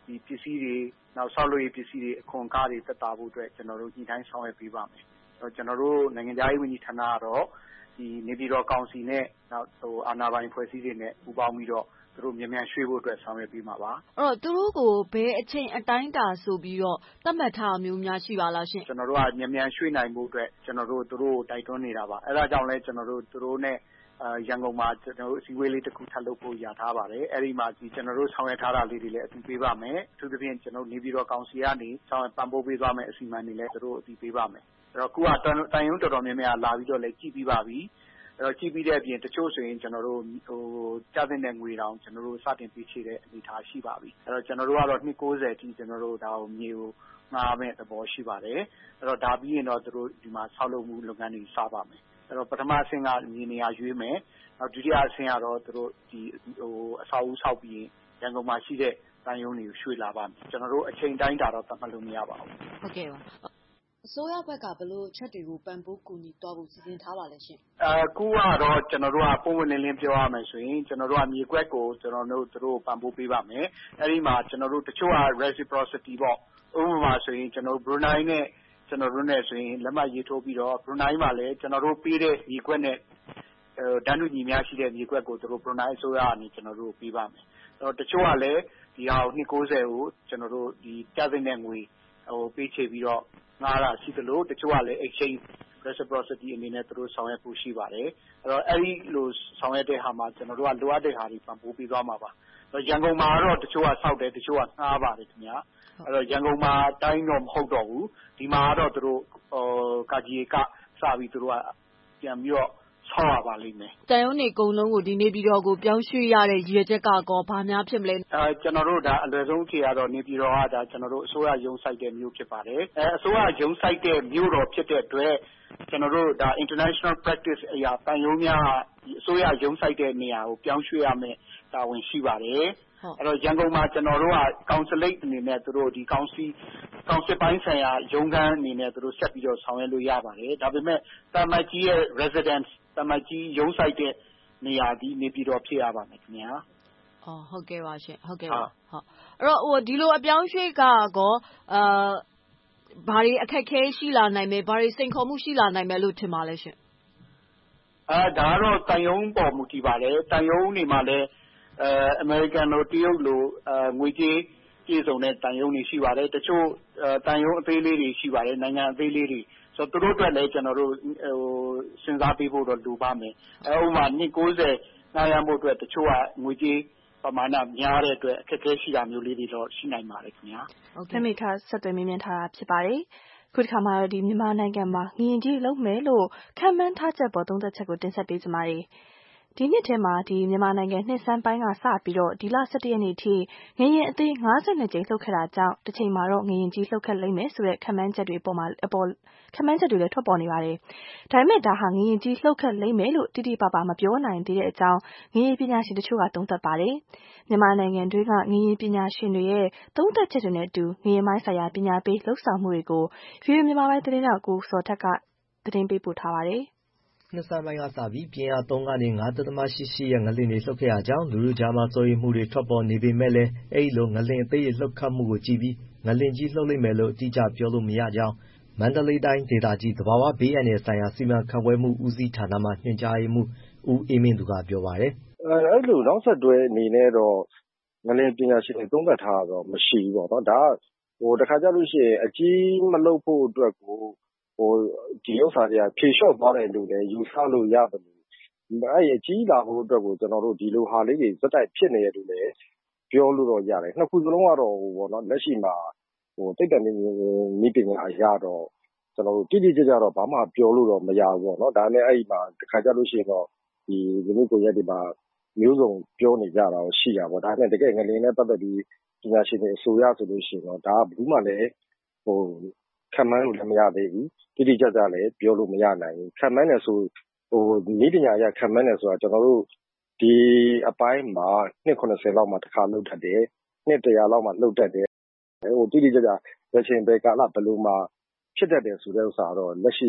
ဒီပစ္စည်းတွေနောက်ဆောက်လုပ်ရေးပစ္စည်းတွေအခွန်ကားတွေသက်သာဖို့အတွက်ကျွန်တော်တို့ညှိနှိုင်းဆောင်ရွက်ပေးပါမယ်။အဲ့တော့ကျွန်တော်တို့နိုင်ငံသားရေးဝန်ကြီးဌာနကတော့ဒီနေပြည်တော်ကောင်စီနဲ့နောက်ဟိုအာဏာပိုင်ဖွဲ့စည်းတွေနဲ့ပူးပေါင်းပြီးတော့သူတို့မြန်မြန်ရွှေ့ဖို့အတွက်ဆောင်ရွက်ပေးမှာပါ။အဲ့တော့သူတို့ကိုဘယ်အချိန်အတိုင်းတာဆိုပြီးတော့သတ်မှတ်ထားမျိုးများရှိပါလားရှင်။ကျွန်တော်တို့ကမြန်မြန်ရွှေ့နိုင်ဖို့အတွက်ကျွန်တော်တို့သူတို့တိုက်တွန်းနေတာပါ။အဲ့ဒါကြောင့်လဲကျွန်တော်တို့သူတို့နဲ့အာရန်ကုန်မှာကျွန်တော်တို့အစည်းအဝေးလေးတစ်ခုထပ်လုပ်ဖို့ရထားပါတယ်။အဲ့ဒီမှာဒီကျွန်တော်တို့ဆောင်ရွက်ထားတာလေးတွေလည်းအသိပေးပါမယ်။အထူးသဖြင့်ကျွန်တော်နေပြည်တော်ကောင်စီကနေဆောင်ရွက်ပံ့ပိုးပေးသွားမယ်အစီအမံတွေလည်းသူတို့အသိပေးပါမယ်။အဲ့တော့ခုကတန်ရုံးတော်တော်များများလာပြီးတော့လည်းကြည့်ပြီးပါပြီ။အဲ့တော့ကြည့်ပြီးတဲ့အပြင်တချို့ဆိုရင်ကျွန်တော်တို့ဟိုကြားတဲ့ငွေတောင်ကျွန်တော်တို့စတင်ပေးချေတဲ့အနေအထားရှိပါပြီ။အဲ့တော့ကျွန်တော်တို့ကတော့နှစ်၉၀အထိကျွန်တော်တို့ဒါကိုမြေကိုငှားမဲ့သဘောရှိပါတယ်။အဲ့တော့ဒါပြီးရင်တော့သူတို့ဒီမှာဆောက်လုပ်မှုလုပ်ငန်းတွေစပါမယ်။အဲ့တော့ပထမအဆင့်ကမြေနေရာရွေးမယ်။နောက်ဒုတိယအဆင့်ကတော့သူတို့ဒီဟိုအဆောက်အဦဆောက်ပြီးရန်ကုန်မှာရှိတဲ့တန်ရုံးတွေကိုရွှေ့လာပါမယ်။ကျွန်တော်တို့အချိန်တိုင်းတာတော့သတ်မှတ်လို့မရပါဘူး။ဟုတ်ကဲ့ပါ။အစိုးရဘက်ကဘယ်လိုချက်တွေကိုပံ့ပိုးကူညီသွားဖို့စီစဉ်ထားပါလဲရှင်။အခုကတော့ကျွန်တော်တို့ကပုံမှန်လင်းလင်းပြောရမယ်ဆိုရင်ကျွန်တော်တို့ကမြေကွက်ကိုကျွန်တော်တို့သူတို့ပံ့ပိုးပေးပါမယ်။အဲဒီမှာကျွန်တော်တို့တချို့က reciprocity ပေါ့။ဥပမာဆိုရင်ကျွန်တော်ဘရူနိုင်းနဲ့ကျွန်တော်တို့နဲ့ဆိုရင်လက်မှတ်ရေးထိုးပြီးတော့ဘရူနိုင်းမှာလည်းကျွန်တော်တို့ပေးတဲ့မြေကွက်နဲ့တန်းတူညီမျှရှိတဲ့မြေကွက်ကိုသူတို့ဘရူနိုင်းအစိုးရကနေကျွန်တော်တို့ပေးပါမယ်။အဲ့တော့တချို့ကလည်းဒီဟာကိုနှစ်၉၀ကိုကျွန်တော်တို့ဒီကြားသိတဲ့ငွေဟိုပေးချေပြီးတော့ငှားတာရှိသလိုတချို့ကလည်း exchange reciprocity အနေနဲ့သူတို့ဆောင်ရွက်ဖို့ရှိပါတယ်။အဲ့တော့အဲ့ဒီလိုဆောင်ရွက်တဲ့ဟာမှာကျွန်တော်တို့ကလိုအပ်တဲ့ဟာတွေပံ့ပိုးပေးသွားမှာပါ။အဲ့တော့ရန်ကုန်မှာတော့တချို့ကစောက်တယ်တချို့ကငှားပါတယ်ခင်ဗျာ။အဲ့တော့ရန်ကုန်မှာတိုင်းတော့မဟုတ်တော့ဘူး။ဒီမှာတော့သူတို့ဟိုကာကြီးကစပြီးသူတို့ကပြန်ပြီးတော့ဆောက်ရပါလိမ့်မယ်။တန်ရုံးနေကုန်းလုံးကိုဒီနေပြည်တော်ကိုပြောင်းရွှေ့ရတဲ့ရည်ရွယ်ချက်ကကောဘာများဖြစ်မလဲ။အဲကျွန်တော်တို့ဒါအလွယ်ဆုံးဖြေရတော့နေပြည်တော်ကဒါကျွန်တော်တို့အစိုးရရုံးစိုက်တဲ့မြို့ဖြစ်ပါတယ်။အဲအစိုးရရုံးစိုက်တဲ့မြို့တော်ဖြစ်တဲ့အတွက်ကျွန်တော်တို့ဒါ international practice အရာတန်ရုံးများဒီအစိုးရရုံးစိုက်တဲ့နေရာကိုပြောင်းရွှေ့ရမယ်တာဝန်ရှိပါတယ်။အဲ့တော့ရန်ကုန်မှာကျွန်တော်တို့က consulate အနေနဲ့သူတို့ဒီကောင်စီကောင်စစ်ပိုင်းဆိုင်ရာရုံးခန်းအနေနဲ့သူတို့ဆက်ပြီးတော့ဆောင်ရွက်လို့ရပါတယ်။ဒါပေမဲ့တာမတ်ကြီးရဲ့ residence တာမတ်ကြီးရုံးစိုက်တဲ့နေရာဒီနေပြည်တော်ဖြစ်ရပါမယ်ခင်ဗျာ။အော်ဟုတ်ကဲ့ပါရှင်ဟုတ်ကဲ့ပါဟုတ်အဲ့တော့ဟိုဒီလိုအပြောင်းရွှေ့ကကောအာဘာတွေအခက်အခဲရှိလာနိုင်မယ်ဘာတွေစိန်ခေါ်မှုရှိလာနိုင်မယ်လို့ထင်ပါလဲရှင်အဲဒါကတော့တန်ယုံပေါ်မူတည်ပါတယ်တန်ယုံနေမှာလည်းအဲအမေရိကန်လိုတရုတ်လိုအဲငွေကြေးပြည်စုံတဲ့တန်ယုံတွေရှိပါတယ်တချို့တန်ယုံအသေးလေးတွေရှိပါတယ်နိုင်ငံအသေးလေးတွေဆိုတော့သူတို့အတွက်လည်းကျွန်တော်တို့ဟိုစဉ်းစားပေးဖို့တော့လိုပါမယ်အဲဥပမာနှစ်၉၀နားရဖို့အတွက်တချို့ကငွေကြေးပမာဏများတဲ့အတွက်အခက်အခဲရှိတာမျိုးလေးတွေတော့ရှိနိုင်ပါတယ်ခင်ဗျာဟုတ်ကဲ့မိသားဆက်သွယ်မြင်မြင်ထားတာဖြစ်ပါတယ်ခုတစ်ခါမှာတော့ဒီမြန်မာနိုင်ငံမှာငရင်ကြီးလုံးမယ်လို့ခံမှန်းထားချက်ပေါ်သုံးသက်ချက်ကိုတင်ဆက်ပေးကြပါမယ်ဒီနှစ်ထဲမှာဒီမြန်မာနိုင်ငံနှစ်စမ်းပိုင်းကစပြီးတော့ဒီလ၁၁ရက်နေ့ထိငရင်အသေး၅၂ကြိမ်လှုပ်ခဲ့တာကြောင့်တစ်ချိန်မှာတော့ငရင်ကြီးလှုပ်ခတ်လိမ့်မယ်ဆိုတဲ့ခံမှန်းချက်တွေပေါ်မှာအပေါ်ခံမှန်းချက်တွေလည်းထွက်ပေါ်နေပါတယ်။ဒါပေမဲ့ဒါဟာငရင်ကြီးလှုပ်ခတ်လိမ့်မယ်လို့တိတိပပမပြောနိုင်သေးတဲ့အကြောင်းငရင်ပညာရှင်တို့ကသုံးသပ်ပါတယ်။မြန်မာနိုင်ငံတွင်းကငရင်ပညာရှင်တွေရဲ့သုံးသပ်ချက်တွေနဲ့အတူငရင်မိုင်းဆိုင်ရာပညာပေးလှုပ်ဆောင်မှုတွေကို ဗီအိုအေ မြန်မာပိုင်းသတင်းတောက်ကိုစောထက်ကသတင်းပေးပို့ထားပါတယ်။နှစ်စမ်းပိုင်းကစပြီးပြင်းအားသုံးကနေငါးဒသမ ရှစ်ရှစ်ရဲ့ငလျင်တွေလှုပ်ခဲ့ရကြောင်းလူလူကြားမှာစိုးရိမ်မှုတွေထွက်ပေါ်နေပေမဲ့လည်းအဲဒီလိုငလျင်အသေးလှုပ်ခတ်မှုကိုကြည့်ပြီးငလျင်ကြီးလှုပ်လိမ့်မယ်လို့အတိအကျပြောလို့မရကြောင်းမန္တလေးတိုင်းဒေသကြီးသဘာဝဘေးအန္တရာယ်ဆိုင်ရာစီမံခန့်ခွဲမှုဦးစီးဌာနမှညွှန်ကြားရေးမှူးဦးအေးမင်းသူကပြောပါတယ်။အဲလိုနောက်ဆက်တွဲအနေနဲ့တော့ငလျင်ပညာရှင်တွေသုံးသပ်ထားတာတော့မရှိဘူးပေါ့နော်။ဒါကဟိုတခါကြလို့ရှိရင်အကြီးမလှုပ်ဖို့အတွက်ကိုဟိုဒီဥစ္စာတွေကဖြေလျှော့သွားတယ်လို့လည်းယူဆလို့ရတယ်လို့အဲ့အကြီးလာဖို့အတွက်ကိုကျွန်တော်တို့ဒီလိုဟာလေးတွေစက်တိုက်ဖြစ်နေရတယ်လို့လည်းပြောလို့တော့ရတယ်နှစ်ခုစလုံးကတော့ဟိုပေါ့နော်လက်ရှိမှာဟိုတိတ်တန်နေနေပညာအရာတော့ကျွန်တော်တို့တိတိကျကျတော့ဘာမှပြောလို့တော့မရဘူးပေါ့နော်ဒါနဲ့အဲ့ဒီမှာတခါကြလို့ရှိရင်တော့ဒီလူမှုကွန်ရက်တွေမှာမျိုးစုံပြောနေကြတာတော့ရှိတာပေါ့ဒါနဲ့တကယ်ငလျင်နဲ့ပတ်သက်ပြီးပညာရှင်တွေအဆိုရဆိုလို့ရှိရင်တော့ဒါကဘူးမှလည်းဟိုခံမှန်းလို့လည်းမရသေးဘူးတိတိကျကျလည်းပြောလို့မရနိုင်ဘူးခံမှန်းတယ်ဆိုဟိုဤပညာရခံမှန်းတယ်ဆိုတာကျွန်တော်တို့ဒီအပိုင်းမှာနှစ်ခုနှစ်ဆယ်လောက်မှတစ်ခါလှုပ်တတ်တယ်နှစ်တရာလောက်မှလှုပ်တတ်တယ်ဟိုတိတိကျကျဘယ်ချိန်ဘယ်ကာလဘယ်လိုမှဖြစ်တတ်တယ်ဆိုတဲ့ဥစ္စာတော့လက်ရှိ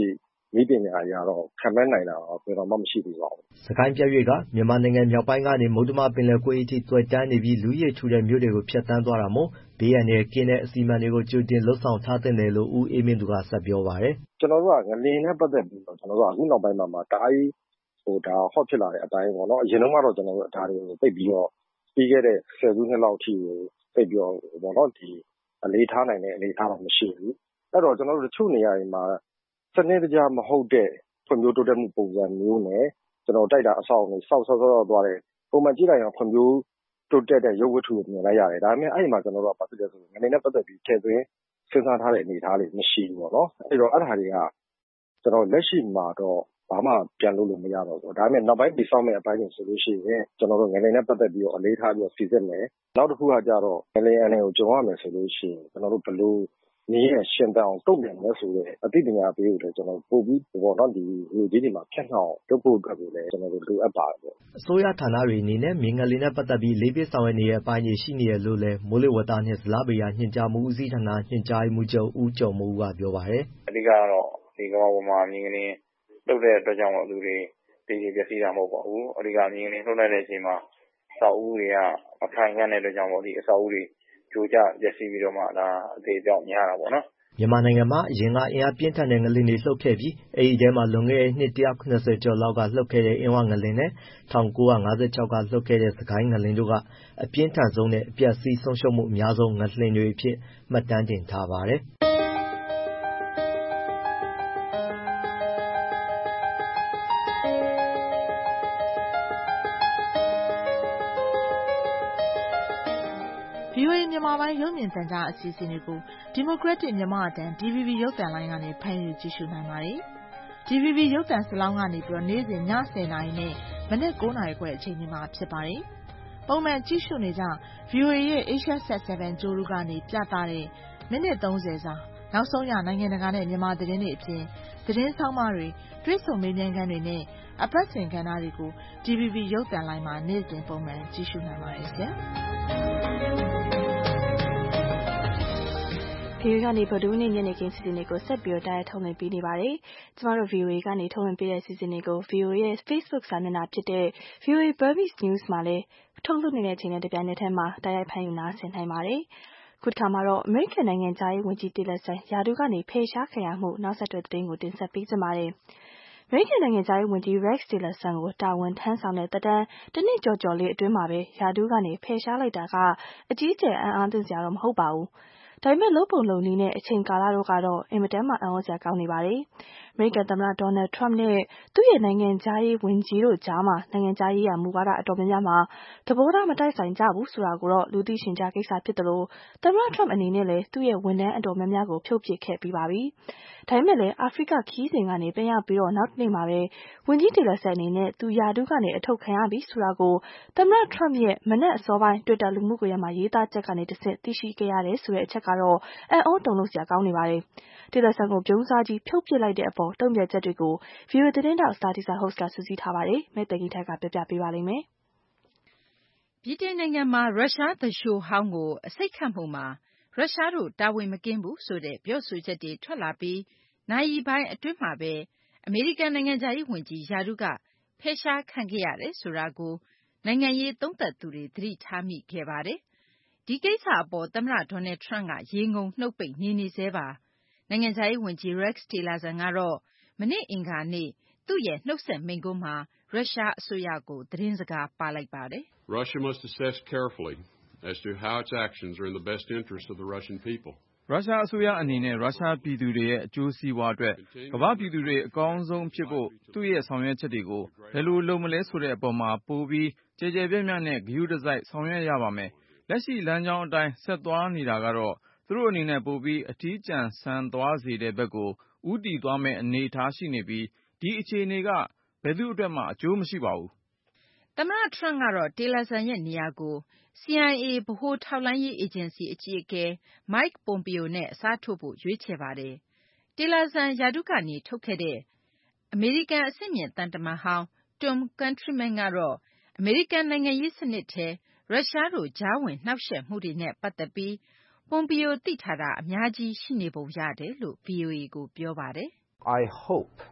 နည်းပညာအရတော့ခံမဲ့နိုင်တာတော့ဘယ်တော့မှမရှိသေးပါဘူး။စကိုင်းပြတ်ရွေ့ကမြန်မာနိုင်ငံမြောက်ပိုင်းကနေမုတ္တမပင်လယ်ကွေ့အထိသွယ်တန်းနေပြီးလူဦးရေထူတဲ့မြို့တွေကိုဖြတ်သန်းသွားတာမို့ဘေးအန္တရာယ်ကင်းတဲ့အစီအမံတွေကိုကြိုတင်လုပ်ဆောင်ထားသင့်တယ်လို့ဦးအေးမင်းသူကဆက်ပြောပါတယ်။ကျွန်တော်တို့ကငလျင်နဲ့ပတ်သက်ပြီးတော့ကျွန်တော်တို့ကအခုနောက်ပိုင်းမှာမှာတအားကြီးဟိုဒါ hot ဖြစ်လာတဲ့အတိုင်းပေါ့နော်အရင်တော့ကတော့ကျွန်တော်တို့ဒါတွေကိုသိပြီးတော့ပြီးခဲ့တဲ့ဆယ်စုနှစ်လောက်အထိကိုသိပြီးတော့ပေါ့နော်ဒီအလေးထားနိုင်တဲ့အနေအထားတော့မရှိဘူး။အဲ့တော့ကျွန်တော်တို့တချို့နေရာတွေမှာစနစ်တကျမဟုတ်တဲ့ဖွံ့ဖြိုးတိုးတက်မှုပုံစံမျိုးနဲ့ကျွန်တော်တိုက်တာအဆောက်အဦစောက်ဆောက်ဆောက်သွားတယ်ပုံမှန်ကြည့်လိုက်ရင်ဖွံ့ဖြိုးတိုးတက်တဲ့ရုပ်ဝတ္ထုကိုမြင်လိုက်ရတယ်ဒါပေမဲ့အဲ့ဒီမှာကျွန်တော်တို့ကဘာဖြစ်လဲဆိုရင်ငနေနဲ့ပတ်သက်ပြီးထည့်သွင်းစဉ်းစားထားတဲ့အနေအထားလေးမရှိဘူးပေါ့နော်အဲ့တော့အဲ့ဒါတွေကကျွန်တော်လက်ရှိမှာတော့ဘာမှပြန်လို့လို့မရတော့ဘူးဒါပေမဲ့နောက်ပိုင်းပြီးဆောင်မဲ့အပိုင်းတွေဆိုလို့ရှိရင်ကျွန်တော်တို့ငနေနဲ့ပတ်သက်ပြီးတော့အလေးထားပြီးတော့စီစစ်မယ်နောက်တစ်ခုကကြတော့ငလျင်အနေကိုကြုံရမယ်ဆိုလို့ရှိရင်ကျွန်တော်တို့ဘယ်လိုနည်းနဲ့ရှင်းတအောင်တုံ့ပြန်လဲဆိုတဲ့အသိပညာပေးလို့ကျွန်တော်ပို့ပြီးပေါ့နော်ဒီလူကြီးတွေမှာဖြတ်နှောက်လုပ်ဖို့အတွက်ကိုလည်းကျွန်တော်တို့လိုအပ်ပါတယ်ပေါ့အစိုးရဌာနတွေအနေနဲ့မြေငလျင်နဲ့ပတ်သက်ပြီးလေးပေးဆောင်ရွက်နေတဲ့အပိုင်းတွေရှိနေရလို့လည်းမိုးလေဝသနှင့်ဇလဗေဒညွှန်ကြားမှုဦးစီးဌာနညွှန်ကြားမှုချုပ်ဦးကျော်မိုးကပြောပါတယ်အဓိကတော့ဒီကမ္ဘာပေါ်မှာမြေငလျင်လုပ်တဲ့အတွက်ကြောင့်လူတွေတည်တည်ပျက်စီးတာမဟုတ်ပါဘူးအဓိကမြေငလျင်လှုပ်လိုက်တဲ့အချိန်မှာအဆောက်အဦတွေကအခိုင်ခံတဲ့အတွက်ကြောင့်ပေါ့ဒီအဆောက်အဦတွေကြိုးကျပျက်စီးပြီးတော့မှဒါအသေးအပြောင်းများတာပေါ့နော်မြန်မာနိုင်ငံမှာအရင်ကအင်အားပြင်းထန်တဲ့ငလျင်တွေလှုပ်ခဲ့ပြီးအဲဒီထဲမှာလွန်ခဲ့တဲ့နှစ်၁၇၀ကျော်လောက်ကလှုပ်ခဲ့တဲ့အင်းဝငလျင်နဲ့၁၉၅၆ကလှုပ်ခဲ့တဲ့စကိုင်းငလျင်တို့ကအပြင်းထန်ဆုံးနဲ့အပျက်စီးဆုံးရှုံးမှုအများဆုံးငလျင်တွေအဖြစ်မှတ်တမ်းတင်ထားပါတယ်။ဗွီအိုအေမြန်မာပိုင်းရုပ်မြင်သံကြားအစီအစဉ်တွေကို Democratic မြန်မာအသံ ဒီ ဗီ ဘီ ရုပ်သံလိုင်းကနေဖမ်းယူကြည့်ရှုနိုင်ပါတယ်။ ဒီ ဗီ ဘီ ရုပ်သံစလောင်းကနေပြီးတော့နေ့စဉ်ညဆယ်နာရီနဲ့မနက်၉နာရီခွဲအချိန်တွေမှာဖြစ်ပါတယ်။ပုံမှန်ကြည့်ရှုနေကြ ဗွီအိုအေရဲ့ HSat 7 ကြိုးတို့ကနေပြသတဲ့မိနစ်သုံးဆယ်စာနောက်ဆုံးရနိုင်ငံတကာနဲ့မြန်မာသတင်းတွေအပြင်သတင်းဆောင်းပါးတွေတွေ့ဆုံမေးမြန်းခန်းတွေနဲ့အပတ်စဉ်ကဏ္ဍတွေကို ဒီ ဗီ ဘီ ရုပ်သံလိုင်းမှာနေ့စဉ်ပုံမှန်ကြည့်ရှုနိုင်ပါတယ်ရှင်။ဗွီအိုအေကနေဗုဒ္ဓဟူးနေ့ညနေခင်းစီစဉ်တွေကိုဆက်ပြီးတိုက်ရိုက်ထုတ်လွှင့်ပေးနေပါတယ်။ကျမတို့ ဗွီအိုအေကနေထုတ်လွှင့်ပေးတဲ့စီစဉ်တွေကို ဗွီအိုအေရဲ့ Facebook စာမျက်နှာဖြစ်တဲ့ ဗွီအိုအေ Burmese News မှာလည်းထုတ်လွှင့်နေတဲ့အချိန်နဲ့တပြိုင်နက်တည်းမှာတိုက်ရိုက်ဖမ်းယူနားဆင်နိုင်ပါတယ်။ခုတစ်ခါမှာတော့အမေရိကန်နိုင်ငံခြားရေးဝန်ကြီးTillersonရာထူးကနေဖယ်ရှားခံရမှုနောက်ဆက်တွဲသတင်းကိုတင်ဆက်ပေးကြပါမယ်။အမေရိကန်နိုင်ငံခြားရေးဝန်ကြီး Rex Tillerson ကိုတာဝန်ထမ်းဆောင်တဲ့သက်တမ်းတစ်နှစ်ကျော်ကျော်လေးအတွင်းမှာပဲရာထူးကနေဖယ်ရှားလိုက်တာကအကြီးအကျယ်အံ့အားသင့်စရာတော့မဟုတ်ပါဘူး။ဒါပေမဲ့လုပ်ပုံလုပ်နည်းနဲ့အချိန်ကာလတို့ကတော့အင်မတန်မှအံ့ဩစရာကောင်းနေပါတယ်။အမေရိကန်သမ္မတ Donald Trump နဲ့သူ့ရဲ့နိုင်ငံခြားရေးဝန်ကြီးတို့ကြားမှာနိုင်ငံခြားရေးရာမူဝါဒအတော်များများမှာသဘောထားမတိုက်ဆိုင်ကြဘူးဆိုတာကိုတော့လူသိရှင်ကြားကိစ္စဖြစ်သလိုသမ္မတ Trump အနေနဲ့လည်းသူ့ရဲ့ဝန်ထမ်းအတော်များများကိုဖြုတ်ပစ်ခဲ့ပြီးပါပြီ။ဒါပေမဲ့လည်းအာဖရိကခီးစဉ်ကနေပြန်ရောက်ပြီးတော့နောက်တစ်နေ့မှာပဲဝန်ကြီးTillersonအနေနဲ့သူရာထူးကနေအထုတ်ခံရပြီဆိုတာကိုသမ္မတ Trump ရဲ့မနက်အစောပိုင်း Twitter လူမှုကွန်ရက်မှာရေးသားချက်ကနေတစ်ဆင့်သိရှိခဲ့ရတယ်ဆိုတဲ့အချက်ကတော့အံ့ဩတုန်လှုပ်စရာကောင်းနေပါတယ်။ Tillerson ကိုပြုံးစားကြီးဖြုတ်ပစ်လိုက်တဲ့အပေါ်တုံ့ပြန်ချက်တွေကို ဗွီအိုအေသတင်းထောက် Stacey Host ကစုစည်းထားပါတယ်။မဲသိဂီထိုက်ကပြောပြပေးပါလိမ့်မယ်။ဗြိတိန်နိုင်ငံမှာရုရှားသူလျှိုဟောင်းကိုအဆိပ်ခတ်မှုမှာရုရှားတို့တာဝန်မကင်းဘူးဆိုတဲ့ပြောဆိုချက်တွေထွက်လာပြီးနာရီပိုင်းအတွင်းမှာပဲအမေရိကန်နိုင်ငံခြားရေးဝန်ကြီးရာထူးကဖယ်ရှားခံခဲ့ရတယ်ဆိုတာကိုနိုင်ငံရေးသုံးသပ်သူတွေသတိထားမိခဲ့ပါတယ်။ဒီကိစ္စအပေါ်သမ္မတ Donald Trump ကရေငုံနှုတ်ပိတ်နေနေဆဲပါ။နိုင်ငံခြားရေးဝန်ကြီး Rex Tillerson ကတော့မနေ့အင်္ဂါနေ့သူ့ရဲ့နှုတ်ဆက်မိန့်ခွန်းမှာရုရှားအစိုးရကိုသတင်းစကားပါလိုက်ပါတယ်။ Russia must assess carefully as to how its actions are in the best interest of the Russian people. ရုရှားအစိုးရအနေနဲ့ရုရှားပြည်သူတွေရဲ့အကျိုးစီးပွားအတွက်ကမ္ဘာပြည်သူတွေအကောင်းဆုံးဖြစ်ဖို့သူ့ရဲ့ဆောင်ရွက်ချက်တွေကိုဘယ်လိုလုပ်မလဲဆိုတဲ့အပေါ်မှာပိုပြီးကြည်ကြည်ပြန့်ပြန့်နဲ့ဂရုတစိုက်ဆောင်ရွက်ရပါမယ်။လက်ရှိလမ်းကြောင်းအတိုင်းဆက်သွားနေတာကတော့သူတို့အနေနဲ့ပိုပြီးအထီးကျန်ဆန်သွားစေတဲ့ဘက်ကိုဦးတည်သွားမယ့်အနေအထားရှိနေပြီးဒီအခြေအနေကဘယ်သူ့အတွက်မှအကျိုးမရှိပါဘူး။သမ္မတ Trump ကတော့ Tillerson ရဲ့နေရာကို C I A ဗဟိုထောက်လှမ်းရေးအေဂျင်စီအကြီးအကဲ Mike Pompeo နဲ့အစားထိုးဖို့ရွေးချယ်ပါတယ်။ Tillerson ရာထူးကနေထုတ်ခဲ့တဲ့အမေရိကန်အဆင့်မြင့်သံတမန်ဟောင်း Tom Countryman ကတော့အမေရိကန်နိုင်ငံရေးစနစ်ထဲရုရှားတို့ကြားဝင်နှောင့်ယှက်မှုတွေနဲ့ပတ်သက်ပြီး Pompeo သိထားတာအများကြီးရှိနေပုံရတယ်လို့ ဗွီအိုအေကိုပြောပါတယ်။ I hope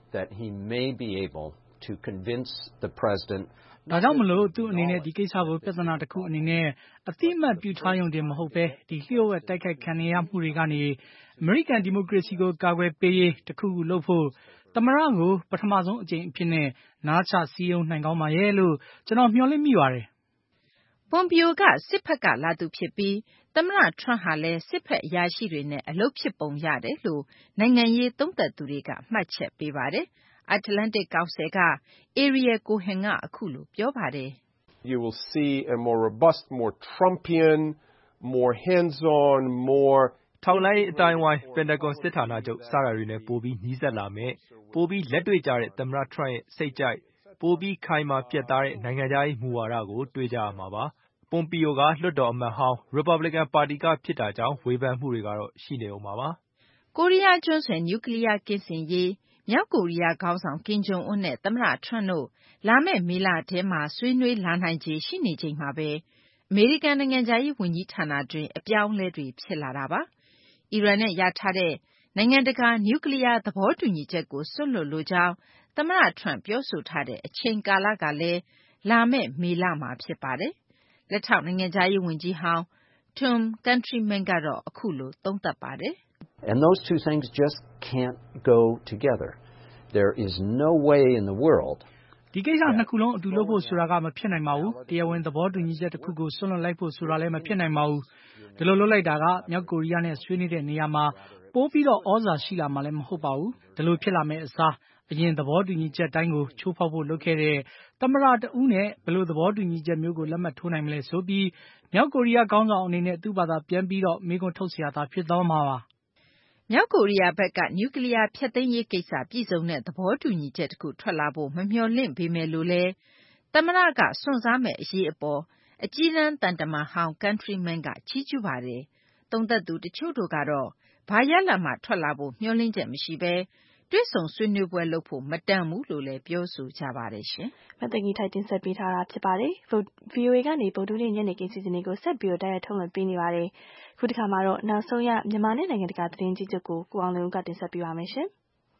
that he may be able to convince the president ဒါကြောင့်မလို့သူအနေနဲ့ဒီကိစ္စကိုပြဿနာတစ်ခုအနေနဲ့အတိအမှတ်ပြုထားရုံတင်မဟုတ်ပဲဒီလျှို့ဝှက်တိုက်ခိုက်ခံရမှုတွေကနေအမေရိကန်ဒီမိုကရေစီကိုကာကွယ်ပေးရေးတစ်ခုခုလုပ်ဖို့သမရကိုပထမဆုံးအကြိမ်အဖြစ်နဲ့နားချစည်းရုံးနိုင်ကောင်းပါရဲ့လို့ကျွန်တော်မျှော်လင့်မိပါတယ်။ Pompeo ကစစ်ဖက်ကလာသူဖြစ်ပြီးသမရ Trump ဟာလည်းစစ်ဖက်အရာရှိတွေနဲ့အလုပ်ဖြစ်ပုံရတယ်လို့နိုင်ငံရေးသုံးသပ်သူတွေကမှတ်ချက်ပေးပါတယ်။ Atlantic Council က Ariel Cohen ကအခုလိုပြောပါတယ်။ You will see a more robust, more Trumpian, more hands-on, more ထောက်လှမ်းရေးအတိုင်းဝိုင်း Pentagon စစ်ဌာနချုပ်စတာတွေနဲ့ပိုပြီးနီးစပ်လာမယ်ပိုပြီးလက်တွေ့ကြတဲ့သမ္မတ Trump ရဲ့စိတ်ကြိုက်ပိုပြီးခိုင်မာပြတ်သားတဲ့နိုင်ငံခြားရေးမူဝါဒကိုတွေ့ကြရမှာပါ။ Pompeo ကလွှတ်တော်အမတ်ဟောင်း Republican ပါတီကဖြစ်တာကြောင့်ဝေဖန်မှုတွေကတော့ရှိနေဦးမှာပါ။ကိုရီးယားကျွန်းဆွယ်နျူကလ িয়ার ကင်းစင်ရေးမြောက်ကိုရီးယားခေါင်းဆောင်ကင်ဂျုံအွန်းနဲ့သမ္မတ Trump တို့လာမယ့်မေလထဲမှာဆွေးနွေးလာနိုင်ခြေရှိနေချိန်မှာပဲအမေရိကန်နိုင်ငံခြားရေးဝန်ကြီးဌာနတွင်းအပြောင်းအလဲတွေဖြစ်လာတာပါ။အီရန်နဲ့ရထားတဲ့နိုင်ငံတကာနျူကလ িয়ার သဘောတူညီချက်ကိုစွန့်လွတ်လိုကြောင်းသမ္မတ Trump ပြောဆိုထားတဲ့အချိန်ကာလကလည်းလာမယ့်မေလမှာဖြစ်ပါတယ်။လက်ထောက်နိုင်ငံခြားရေးဝန်ကြီးဟောင်း Tom Countryman ကတော့အခုလိုသုံးသပ်ပါတယ်။ And those two things just can't go together. There is no way in the world ဒီကိစ္စနှစ်ခုလုံးအတူလုပ်ဖို့ဆိုတာကမဖြစ်နိုင်ပါဘူး။တရားဝင်သဘောတူညီချက်တစ်ခုကိုဆွန့်လွတ်လိုက်ဖို့ဆိုတာလည်းမဖြစ်နိုင်ပါဘူး။ဒီလိုလုပ်လိုက်တာကမြောက်ကိုရီးယားနဲ့ဆွေးနွေးတဲ့နေရာမှာပိုပြီးတော့ဩဇာရှိလာမှာလည်းမဟုတ်ပါဘူး။ဒီလိုဖြစ်လာမယ့်အစားအရင်သဘောတူညီချက်တိုင်းကိုချိုးဖောက်ဖို့လုပ်ခဲ့တဲ့သမ္မတတဦးနဲ့ဘယ်လိုသဘောတူညီချက်မျိုးကိုလက်မှတ်ထိုးနိုင်မလဲဆိုပြီးမြောက်ကိုရီးယားခေါင်းဆောင်အနေနဲ့သူ့ဘာသာပြန်ပြီးတော့မေးခွန်းထုတ်စရာသာဖြစ်သွားမှာပါ။မြောက်ကိုရီးယားဘက်ကနျူကလ িয়ার ဖျက်သိမ်းရေးကိစ္စပြည့်စုံတဲ့သဘောတူညီချက်တစ်ခုထွက်လာဖို့မမျှော်လင့်ပေမဲ့လို့လည်းသမ္မတကစွန့်စားမဲ့အရေးအပေါ်အကြီးတန်းသံတမန်ဟောင်း Countryman ကချီးကျူးပါတယ်။သုံးသပ်သူတချို့တို့ကတော့ဘာရလဒ်မှထွက်လာဖို့မျှော်လင့်ချက်မရှိဘဲတွေ့ဆုံဆွေးနွေးပွဲလုပ်ဖို့မတန်ဘူးလို့လည်းပြောဆိုကြပါတယ်ရှင်။မသိကြီးထိုက်တင်ဆက်ပေးထားတာဖြစ်ပါတယ်။ ဗီအိုအေကနေဗုဒ္ဓနေ့ညနေခင်းစီစဉ်တွေကိုဆက်ပြီးတိုက်ရိုက်ထုတ်လွှင့်ပေးနေပါတယ်။ခုတစ်ခါမှာတော့နောက်ဆုံးရမြန်မာနဲ့နိုင်ငံတကာသတင်းကြီးချုပ်ကိုကိုအောင်လွင်ဦးကတင်ဆက်ပေးပါမယ်ရှင်။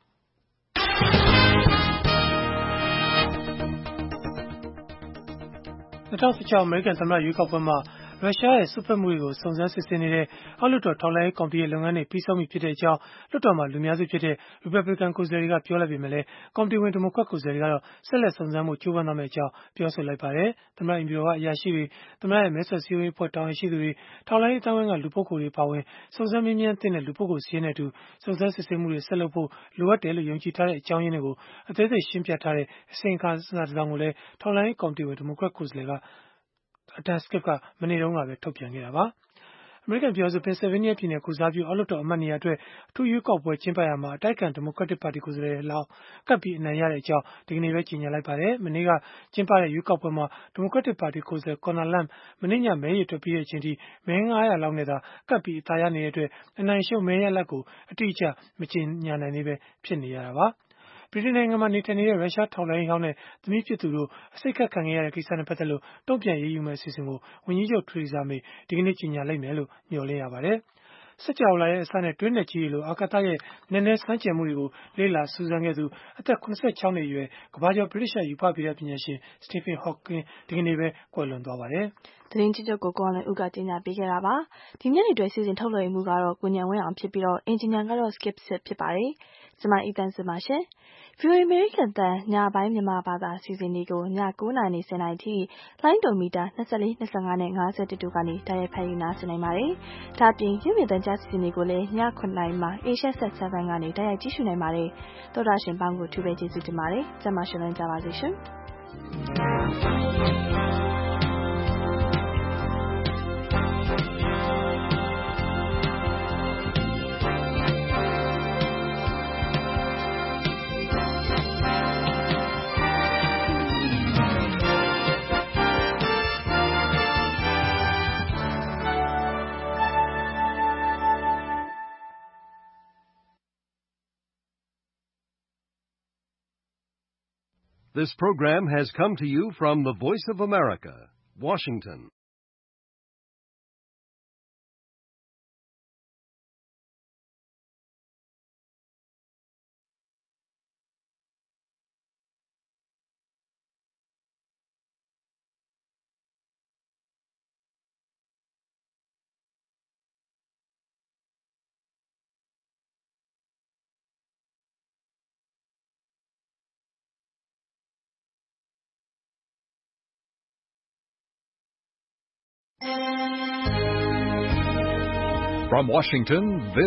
၂၀၁၆အမေရိကန်သမ္မတရွေးကောက်ပွဲမှာရုရှားရဲ့စွက်ဖက်မှုတွေကိုစုံစမ်းစစ်ဆေးနေတဲ့အောက်လွှတ်တော်ထောက်လှမ်းရေးကော်မတီရဲ့လုပ်ငန်းတွေပြီးဆုံးပြီဖြစ်တဲ့အကြောင်းလွှတ်တော်မှာလူများစုဖြစ်တဲ့ Republican ကိုယ်စားလှယ်တွေကပြောလိုက်ပေမဲ့လည်းကော်မတီဝင်ဒီမိုကရက်ကိုယ်စားလှယ်တွေကတော့ဆက်လက်စုံစမ်းမှုကြိုးပမ်းသွားမယ့်အကြောင်းပြောဆိုလိုက်ပါတယ်။သမ္မတအိမ်ဖြူတော်ကအရာရှိတွေသမ္မတရဲ့မဲဆွယ်စည်းရုံးရေးအဖွဲ့တာဝန်ရှိသူတွေထောက်လှမ်းရေးအတိုင်းအဝိုင်းကလူပုဂ္ဂိုလ်တွေပါဝင်စုံစမ်းမေးမြန်းတဲ့လူပုဂ္ဂိုလ်စီးရင်နဲ့အတူစုံစမ်းစစ်ဆေးမှုတွေဆက်လုပ်ဖို့လိုအပ်တယ်လို့ယုံကြည်ထားတဲ့အကြောင်းရင်းတွေကိုအသေးစိတ်ရှင်းပြထားတဲ့အစီရင်ခံစာတစ်စောင်ကိုလည်းထောက်လှမ်းရေးကော်မတီဝင်ဒီမိုကရက်ကိုယ်စားလှယ်ကAdam Schiff ကမနေ့တုန်းကပဲထုတ်ပြန်ခဲ့တာပါ။အမေရိကန်ပြည်ထောင်စု Pennsylvania ပြည်နယ်ကိုစားပြုအောက်လွှတ်တော်အမတ်နေရာအတွက်အထူးရွေးကောက်ပွဲကျင်းပရာမှာအတိုက်အခံ Democratic Party ကိုယ်စားလှယ်လောင်းကပ်ပြီးအနိုင်ရတဲ့အကြောင်းဒီကနေ့ပဲကြေညာလိုက်ပါတယ်။မနေ့ကကျင်းပတဲ့ရွေးကောက်ပွဲမှာ Democratic Party ကိုယ်စားလှယ် Conor Lamb မနေ့ညမဲရေတွက်ပြီးတဲ့အချိန်ထိမဲငါးရာလောက်နဲ့သာကပ်ပြီးအသာရနေတဲ့အတွက်အနိုင်ရှုံးမဲရလဒ်ကိုအတိအကျမကြေညာနိုင်သေးပဲဖြစ်နေရတာပါ။ဗြိတိန်နိုင်ငံမှာနေထိုင်နေတဲ့ရုရှားထောက်လှမ်းရေးဟောင်းနဲ့သမီးဖြစ်သူတို့အစိတ်ခတ်ခံခဲ့ရတဲ့ကိစ္စနဲ့ပတ်သက်လို့တုံ့ပြန်ရေးယူမယ့်အစီအစဉ်ကိုဝန်ကြီးချုပ် Theresa May ဒီကနေ့ကြေညာလိမ့်မယ်လို့မျှော်လင့်ရပါတယ်။စက်ကြောလာရဲ့အစနဲ့တွင်းနက်ကြီးတွေလိုအာကာသရဲ့နည်းနည်းစမ်းကြယ်မှုတွေကိုလေ့လာစူးစမ်းခဲ့သူအသက်၇၆နှစ်အရွယ်ကမ္ဘာကျော်ဗြိတိသျှရူပဗေဒပညာရှင် Stephen Hawking ဒီကနေ့ပဲကွယ်လွန်သွားပါတယ်။သတင်းကြီးချုပ်ကိုကိုအောင်လွင်ဦးကကြေညာပေးခဲ့တာပါ။ဒီညနေတွဲစီစဉ်ထုတ်လွှင့်မှုကတော့ကိုညံဝင်းအောင်ဖြစ်ပြီးတော့အင်ဂျင်နီယာကတော့ Skip ဖြစ်ပါတယ်။ကျွန်မအီတန်စပါရှင်။ ဗီအိုအေ American တန်ညပိုင်းမြန်မာဘာသာအစီအစဉ်တွေကိုည၉နာရီနဲ့၁၀နာရီထိလိုင်းဒိုမီတာ၂၄ ၂၅နဲ့၅၁တို့ကနေတိုက်ရိုက်ဖမ်းယူနားဆင်နိုင်ပါတယ်။ဒါ့အပြင်ရုပ်မြင်သံကြားအစီအစဉ်တွေကိုလည်းည၇နာရီမှာ Asia Set 7ကနေတိုက်ရိုက်ကြည့်ရှုနိုင်ပါတယ်။သောတာရှင်ပေါင်းကိုထူးပဲကျေးဇူးတင်ပါတယ်။ကျမရှင်လင်းကြပါစေရှင်။ This program has come to you from the Voice of America, Washington. From Washington, this